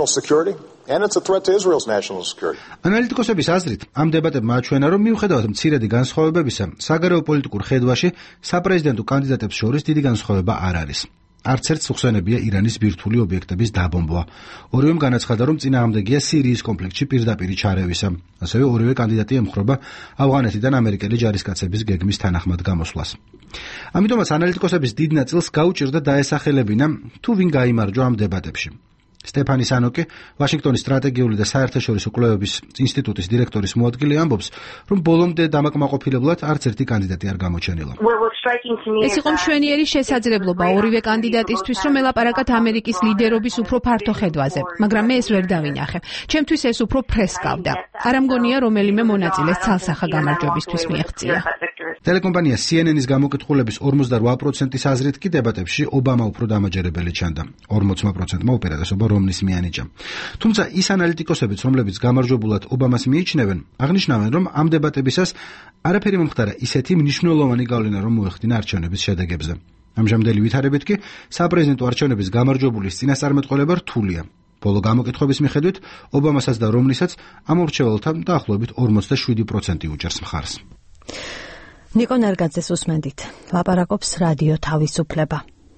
[SPEAKER 18] ანალიტიკოსების აზრით, ამ დებატებმა აჩვენა, რომ მიუხედავად მცირედი განსხვავებებისა, საგარეო პოლიტიკურ ხედვაში საპრეზიდენტო კანდიდატებს შორის დიდი განსხვავება არ არის. არც ერთ უხსენებია ირანის ბირთვული ობიექტების დაბომბვა. ორივემ განაცხადა, რომ წინააღმდეგია სირიის კონფლიქტში პირდაპირ ჩარევისა. ასევე ორივე კანდიდატი ემხრობა ავღანეთიდან ამერიკელი ჯარისკაცების გეგმის თანახმად გამოსვლას. ამიტომაც ანალიტიკოსების დიდ ნაწილს გაუჭირდა დაესახელებინა, თუ ვინ გაიმარჯვა ამ დებატებში. სტეფანი სანოკი, ვაშინგტონის სტრატეგიული და საერთაშორისო კვლევების ინსტიტუტის დირექტორის მოადგილე ამბობს, რომ ბოლომდე დამაკმაყოფილებლად არც ერთი კანდიდატი არ გამოჩენილა.
[SPEAKER 3] ეს იყო მშვენიერი შესაძლებლობა ორივე კანდიდატისთვის, რომ ელაპარაკათ ამერიკის ლიდერობის უფრო ფართო ხედვაზე, მაგრამ მე ეს ვერ დავინახე. ჩემთვის ეს უფრო ფრესკავდა. არ ამგონია რომელიმე მონაწილეს ცალსახა გამარჯვებისთვის მიაღწია.
[SPEAKER 18] ტელეკომპანია CNN-ის გამოკითხულების 48%-ის აზრით კი დებატებში ობამა უფრო დამაჯერებელი ჩანდა. 40%-მა უპირატესობა რომნის მიანიჭა. თუმცა ის ანალიტიკოსებიც, რომლებიც გამარჯვებულად ობამას მიიჩნევენ, აღნიშნავენ, რომ ამ დებატებისას არაფერი მომხდარა ისეთი მნიშვნელოვანი გავლენა რომ მოეხდინა არჩევნების შედეგებზე. ამჟამდელი ვითარებით კი საპრეზიდენტო არჩევნების გამარჯვებულის წინასწარმეტყველება რთულია. ბოლო გამოკითხების მიხედვით ობამასაც და რომნისაც ამ მრჩეველთა დაახლოებით 47% უჭერს მხარს.
[SPEAKER 1] ნიკო ნარგაძეს უსმენდით. ლაპარაკობს რადიო თავისუფლება.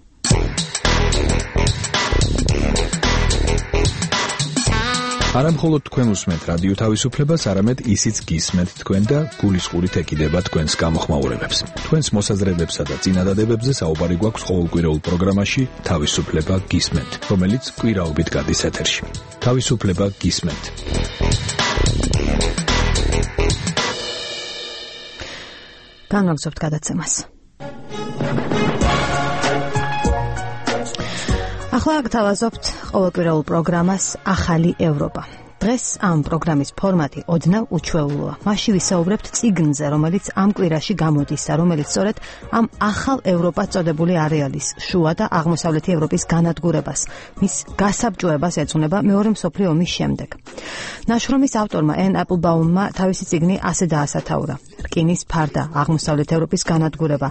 [SPEAKER 5] არა მხოლოდ თქვენ უსმენთ რადიო თავისუფლებას, არამედ ისიც გისმენთ თქვენ და გულისყურით ეკიდება თქვენს გამოხმაურებებს. თქვენს მოსაზრებებსა და წინადადებებზე საუბარი გვაქვს ყოველკვირეულ პროგრამაში თავისუფლება გისმენთ, რომელიც კვირაობით გადის ეთერში. თავისუფლება გისმენთ.
[SPEAKER 1] განაგზობთ გადაცემას. ახლა გთავაზობთ ყოველკვირეულ პროგრამას ახალი ევროპა. დღეს ამ პროგრამის ფორმატი ოდნავ უჩვეულოა. მასში ვისაუბრებთ წიგნზე, რომელიც ამ კვირაში გამოდის და რომელიც სწორედ ამ ახალ ევროპას წოდებული არეალის, შუა და აღმოსავლეთი ევროპის განადგურებას, მის გასაბჭოებას ეძღვნება მეორე მსოფლიო ომის შემდეგ. ნაშრომის ავტორმა ენ აპლბაუმმა თავისი წიგნი ასე დაასათაურა: რკინის ფარდა, აღმოსავლეთ ევროპის განადგურება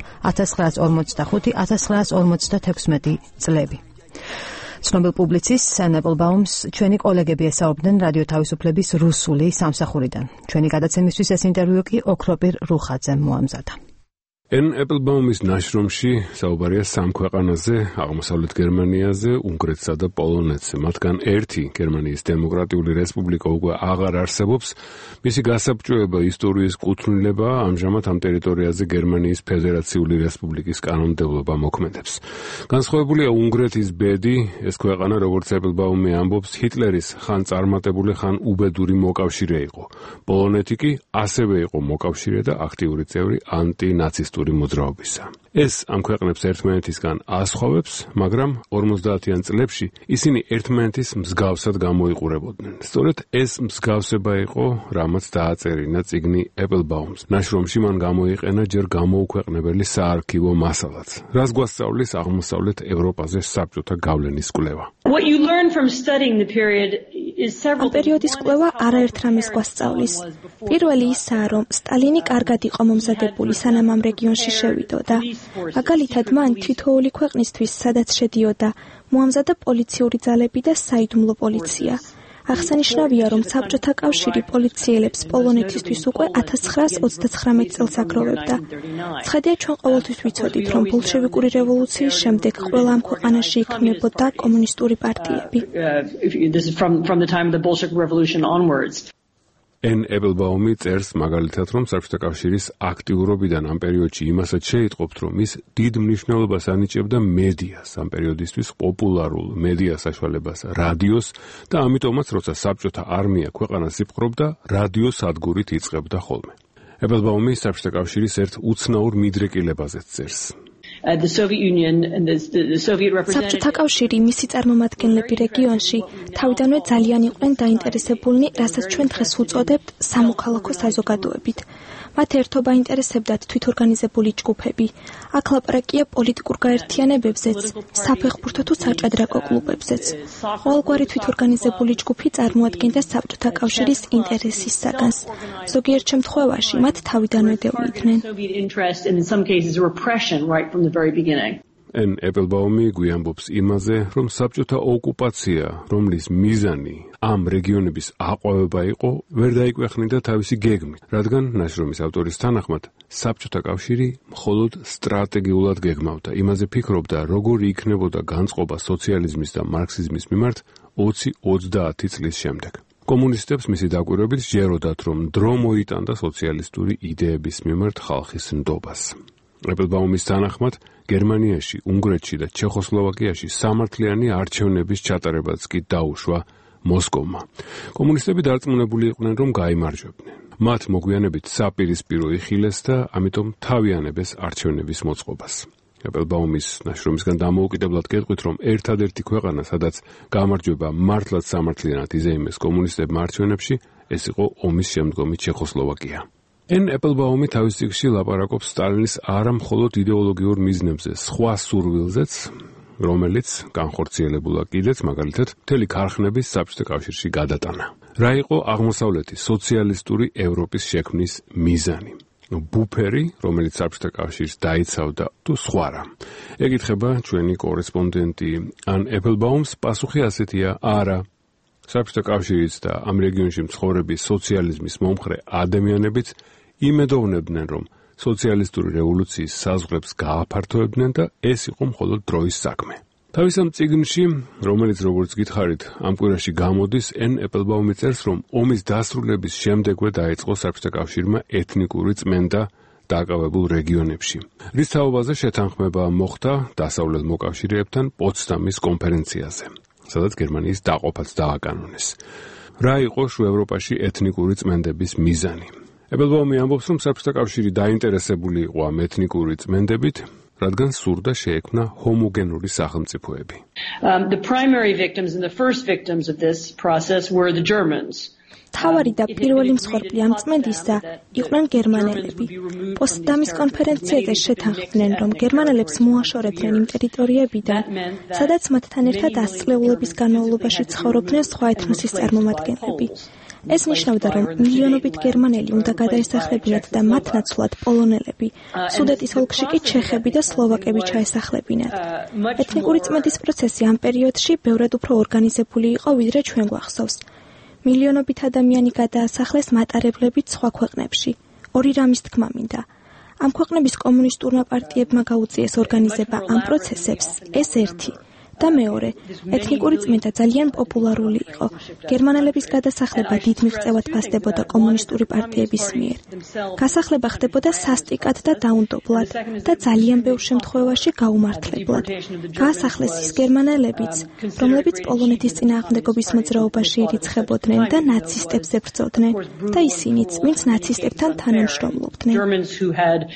[SPEAKER 1] 1945-1956 წლები. ცნობილ პუბლიცისტს ენ აპლბაუმს ჩვენი კოლეგები ესაუბრდნენ რადიო თავისუფლების რუსული სამსახურიდან. ჩვენი გადაცემისთვის ეს ინტერვიუ კი ოქროპირ რუხაძემ მოამზადა.
[SPEAKER 7] ენ აპლბაუმის ნაშრომში საუბარია სამ ქვეყანაზე, აღმოსავლეთ გერმანიაზე, უნგრეთსა და პოლონეთზე. მათგან ერთი, გერმანიის დემოკრატიული რესპუბლიკა უკვე აღარ არსებობს. მისი გასაბჭოება, ისტორიის კუთვნილება ამჟამად ამ ტერიტორიაზე გერმანიის ფედერაციული რესპუბლიკის კანონმდებლობა მოქმედებს. განსხვავებულია უნგრეთის ბედი, ეს ქვეყანა, როგორც აპლბაუმი ამბობს, ჰიტლერის ხან წარმატებული, ხან უბედური მოკავშირე იყო. პოლონეთი კი ასევე იყო მოკავშირე და აქტიური წევრი ანტინაცისტური სოციალისტური მოძრაობისა. ეს ამ ქვეყნებს ერთმანეთისგან ასხვავებს, მაგრამ 50-იან წლებში ისინი ერთმანეთის მსგავსად გამოიყურებოდნენ. სწორედ ეს მსგავსება იყო, რამაც დააწერინა წიგნი Applebaum-ს. ნაშრომში მან გამოიყენა ჯერ გამოუქვეყნებელი საარქივო მასალაც, რაც გვასწავლის აღმოსავლეთ ევროპაზე საბჭოთა გავლენის კვლევა.
[SPEAKER 11] ამ პერიოდის კვლევა არაერთ რამეს გვასწავლის. პირველი ისაა, რომ სტალინი კარგად იყო მომზადებული, სანამ ამ რეგიონში შევიდოდა. მაგალითად, მან თითოეული ქვეყნისთვის, სადაც შედიოდა, მოამზადა პოლიციური ძალები და საიდუმლო პოლიცია. აღსანიშნავია, რომ საბჭოთა კავშირი პოლიციელებს პოლონეთისთვის უკვე 1939 წელს აგროვებდა. ცხადია, ჩვენ ყოველთვის ვიცოდით, რომ ბოლშევიკური რევოლუციის შემდეგ ყველა ამ ქვეყანაში იქმნებოდა კომუნისტური პარტიები.
[SPEAKER 7] N. Applebaum-ი წერს მაგალითად, რომ საბჭოთა კავშირის აქტიურობიდან ამ პერიოდში იმასაც შეიტყობთ, რომ ის დიდ მნიშვნელობას ანიჭებდა მედიას, ამ პერიოდისთვის პოპულარულ მედია საშუალებას, რადიოს და ამიტომაც, როცა საბჭოთა არმია ქვეყანას იპყრობდა, რადიოს სადგურით იწყებდა ხოლმე. Applebaum-ი საბჭოთა კავშირის ერთ უცნაურ მიდრეკილებაზეც წერს.
[SPEAKER 11] საბჭოთა კავშირი მისი წარმომადგენლები რეგიონში თავიდანვე ძალიან იყვნენ დაინტერესებულნი, რასაც ჩვენ დღეს ვუწოდებთ სამოქალაქო საზოგადოებით. მათ ერთობა ინტერესებდათ თვითორგანიზებული ჯგუფები. აქ ლაპარაკია პოლიტიკურ გაერთიანებებზეც, საფეხბურთო თუ საჭადრაკო კლუბებზეც. ყოველგვარი თვითორგანიზებული ჯგუფი წარმოადგენდა საბჭოთა კავშირის ინტერესის საგანს. ზოგიერთ შემთხვევაში მათ თავიდანვე დევნიდნენ.
[SPEAKER 7] N. Applebaum-ი გვიამბობს იმაზე, რომ საბჭოთა ოკუპაცია, რომლის მიზანი ამ რეგიონების აყვავება იყო, ვერ დაიკვეხნიდა თავისი გეგმით, რადგან ნაშრომის ავტორის თანახმად, საბჭოთა კავშირი მხოლოდ სტრატეგიულად გეგმავდა. იმაზე ფიქრობდა, როგორი იქნებოდა განწყობა სოციალიზმის და მარქსიზმის მიმართ 20-30 წლის შემდეგ. კომუნისტებს მისი დაკვირვებით სჯეროდათ, რომ დრო მოიტანდა სოციალისტური იდეების მიმართ ხალხის ნდობას. Applebaum-ის თანახმად, გერმანიაში, უნგრეთში და ჩეხოსლოვაკიაში სამართლიანი არჩევნების ჩატარებაც კი დაუშვა მოსკოვმა. კომუნისტები დარწმუნებული იყვნენ, რომ გაიმარჯვებდნენ. მათ მოგვიანებით საპირისპირო იხილეს და ამიტომ თავიანებეს არჩევნების მოწყობას. Applebaum-ის ნაშრომისგან დამოუკიდებლად გეტყვით, რომ ერთადერთი ქვეყანა, სადაც გამარჯვება მართლაც სამართლიანად იზეიმეს კომუნისტებმა არჩევნებში, ეს იყო ომის შემდგომი ჩეხოსლოვაკია. N. Applebaum-ი თავის წიგნში ლაპარაკობს სტალინის არა მხოლოდ იდეოლოგიურ მიზნებზე, სხვა სურვილზეც, რომელიც განხორციელებულა კიდეც, მაგალითად, მთელი ქარხნების საბჭოთა კავშირში გადატანა. რა იყო აღმოსავლეთის სოციალისტური ევროპის შექმნის მიზანი? ბუფერი, რომელიც საბჭოთა კავშირს დაიცავდა, თუ სხვა რა. ეკითხება ჩვენი კორესპონდენტი N. Applebaum-ს, პასუხი ასეთია: არა. საბჭოთა კავშირიც და ამ რეგიონში მცხოვრები სოციალიზმის მომხრე ადამიანებიც იმედოვნებდნენ, რომ სოციალისტური რევოლუციის საზღვრებს გააფართოებდნენ და ეს იყო მხოლოდ დროის საქმე. თავის ამ წიგნში, რომელიც როგორც გითხარით, ამ კვირაში გამოდის, N. Applebaum-ი წერს, რომ ომის დასრულების შემდეგვე დაიწყო საბჭოთა კავშირმა ეთნიკური წმენდა დაკავებულ რეგიონებში. რის თაობაზე შეთანხმება მოხდა დასავლელ მოკავშირეებთან პოცდამის კონფერენციაზე, სადაც გერმანიის დაყოფაც დააკანონეს. რა იყო შუა ევროპაში ეთნიკური წმენდების მიზანი? Applebaum-ი ამბობს, რომ საბჭოთა კავშირი დაინტერესებული იყო ამ ეთნიკური წმენდებით, რადგან სურდა შეექმნა ჰომოგენური სახელმწიფოები.
[SPEAKER 12] The primary victims and the first victims of this process were the Germans.
[SPEAKER 11] თავარი და პირველი მსხვერპლი ამ წმენდისა იყვნენ გერმანელები. პოცდამის კონფერენციაზე შეთანხმდნენ, რომ გერმანელებს მოაშორებდნენ იმ ტერიტორიებიდან, სადაც მათთან ერთად 100 წლეულების განმავლობაში ცხოვრობდნენ სხვა ეთნოსის წარმომადგენლები. ეს ნიშნავდა, რომ მილიონობით გერმანელი უნდა გადაესახლებინათ და მათ ნაცვლად პოლონელები, სუდეტის ოლქში კი ჩეხები და სლოვაკები ჩაესახლებინათ. ეთნიკური წმენდის პროცესი ამ პერიოდში ბევრად უფრო ორგანიზებული იყო, ვიდრე ჩვენ გვახსოვს. მილიონობით ადამიანი გადაასახლეს მატარებლებით სხვა ქვეყნებში. ორი რამის თქმა მინდა. ამ ქვეყნების კომუნისტურმა პარტიებმა გაუწიეს ორგანიზება ამ პროცესებს, ეს ერთი. და მეორე, ეთნიკური წმენდა ძალიან პოპულარული იყო. გერმანელების გადასახლება დიდ მიღწევად ფასდებოდა კომუნისტური პარტიების მიერ. გასახლება ხდებოდა სასტიკად და დაუნდობლად და ძალიან ბევრ შემთხვევაში გაუმართლებლად. გაასახლეს ის გერმანელებიც, რომლებიც პოლონეთის წინააღმდეგობის მოძრაობაში ირიცხებოდნენ და ნაცისტებს ებრძოდნენ და ისინიც, ვინც ნაცისტებთან თანამშრომლობდნენ.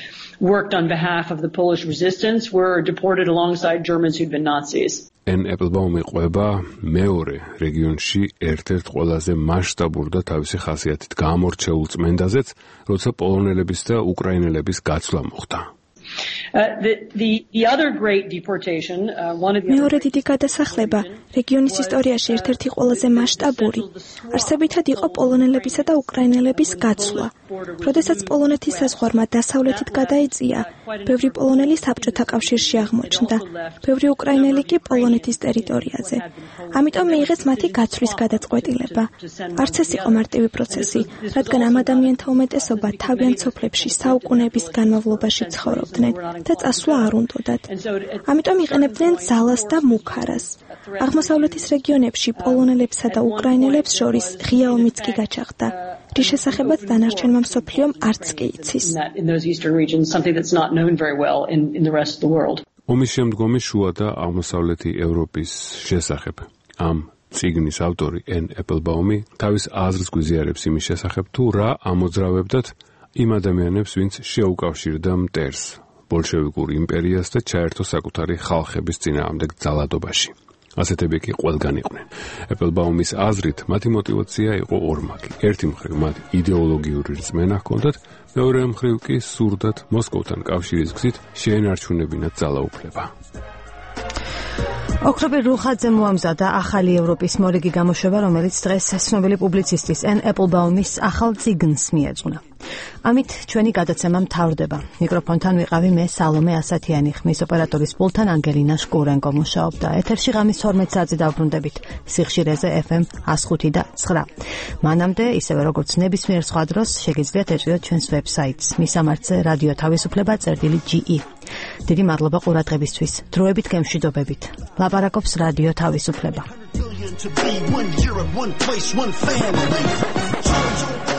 [SPEAKER 12] worked on behalf of the Polish resistance were deported alongside Germans who'd been Nazis.
[SPEAKER 7] Anne Applebaum იყვება მეორე რეგიონში ერთ-ერთ ყველაზე მასშტაბურ და თავისი ხასიათით გამორჩეულ წმენდაზეც, როცა პოლონელების და უკრაინელების გაცვლა მოხდა.
[SPEAKER 12] The other great deportation, one of the
[SPEAKER 11] მეორე დიდი გადასახლება რეგიონის ისტორიაში ერთ-ერთი ყველაზე მასშტაბური არსებითად იყო პოლონელებისა და უკრაინელების გაცვლა. როდესაც პოლონეთის საზღვარმა დასავლეთით გადაიწია, ბევრი პოლონელი საბჭოთა კავშირში აღმოჩნდა, ბევრი უკრაინელი კი პოლონეთის ტერიტორიაზე. ამიტომ მიიღეს მათი გაცვლის გადაწყვეტილება. არც ეს იყო მარტივი პროცესი, რადგან ამ ადამიანთა უმეტესობა თავიანთ სოფლებში საუკუნეების განმავლობაში ცხოვრობდნენ და წასვლა არ უნდოდათ. ამიტომ იყენებდნენ ძალას და მუქარას. აღმოსავლეთის რეგიონებში პოლონელებსა და უკრაინელებს შორის ღია ომიც კი გაჩაღდა, რის შესახებაც დანარჩენმა მსოფლიომ არც კი იცის.
[SPEAKER 7] ომის შემდგომი შუა და აღმოსავლეთი ევროპის შესახებ ამ წიგნის ავტორი Anne Applebaum თავის აზრს გვიზიარებს იმის შესახებ, თუ რა ამოძრავებდათ იმ ადამიანებს, ვინც შეუკავშირდა მტერს ბოლშევიკურ იმპერიას და ჩაერთო საკუთარი ხალხების წინააღმდეგ ძალადობაში. ასეთები კი ყველგან იყვნენ. Applebaum-ის აზრით, მათი мотиваცია იყო ორმაგი. ერთი მხრივ მათ იდეოლოგიური რწმენა ჰქონდათ, მეორე მხრივ კი სურდათ მოსკოვთან კავშირის გზით შეენარჩუნებინათ ძალაუფლება.
[SPEAKER 1] ოქროპირ რუხაძე მოამზადა ახალი ევროპის მორიგი გამოშვება, რომელიც დღეს ცნობილი პუბლიცისტის Anne Applebaum-ის ახალ წიგნს მიეძღვნა. ამით ჩვენი გადაცემა მთავრდება. მიკროფონთან ვიყავი მე სალომე ასათიანი, ხმის ოპერატორის პულტთან ანგელინა შკურენკო მუშაობდა. ეთერში ღამის 12 საათზე დავბრუნდებით სიხშირეზე FM 105 და 9. მანამდე, ისევე როგორც ნებისმიერ სხვა დროს, შეგიძლიათ ეწვიოთ ჩვენს ვებსაიტს მისამართზე რადიო თავისუფლება.ge. დიდი მადლობა ყურადღებისთვის. დროებით გემშვიდობებით. ლაპარაკობს რადიო თავისუფლება.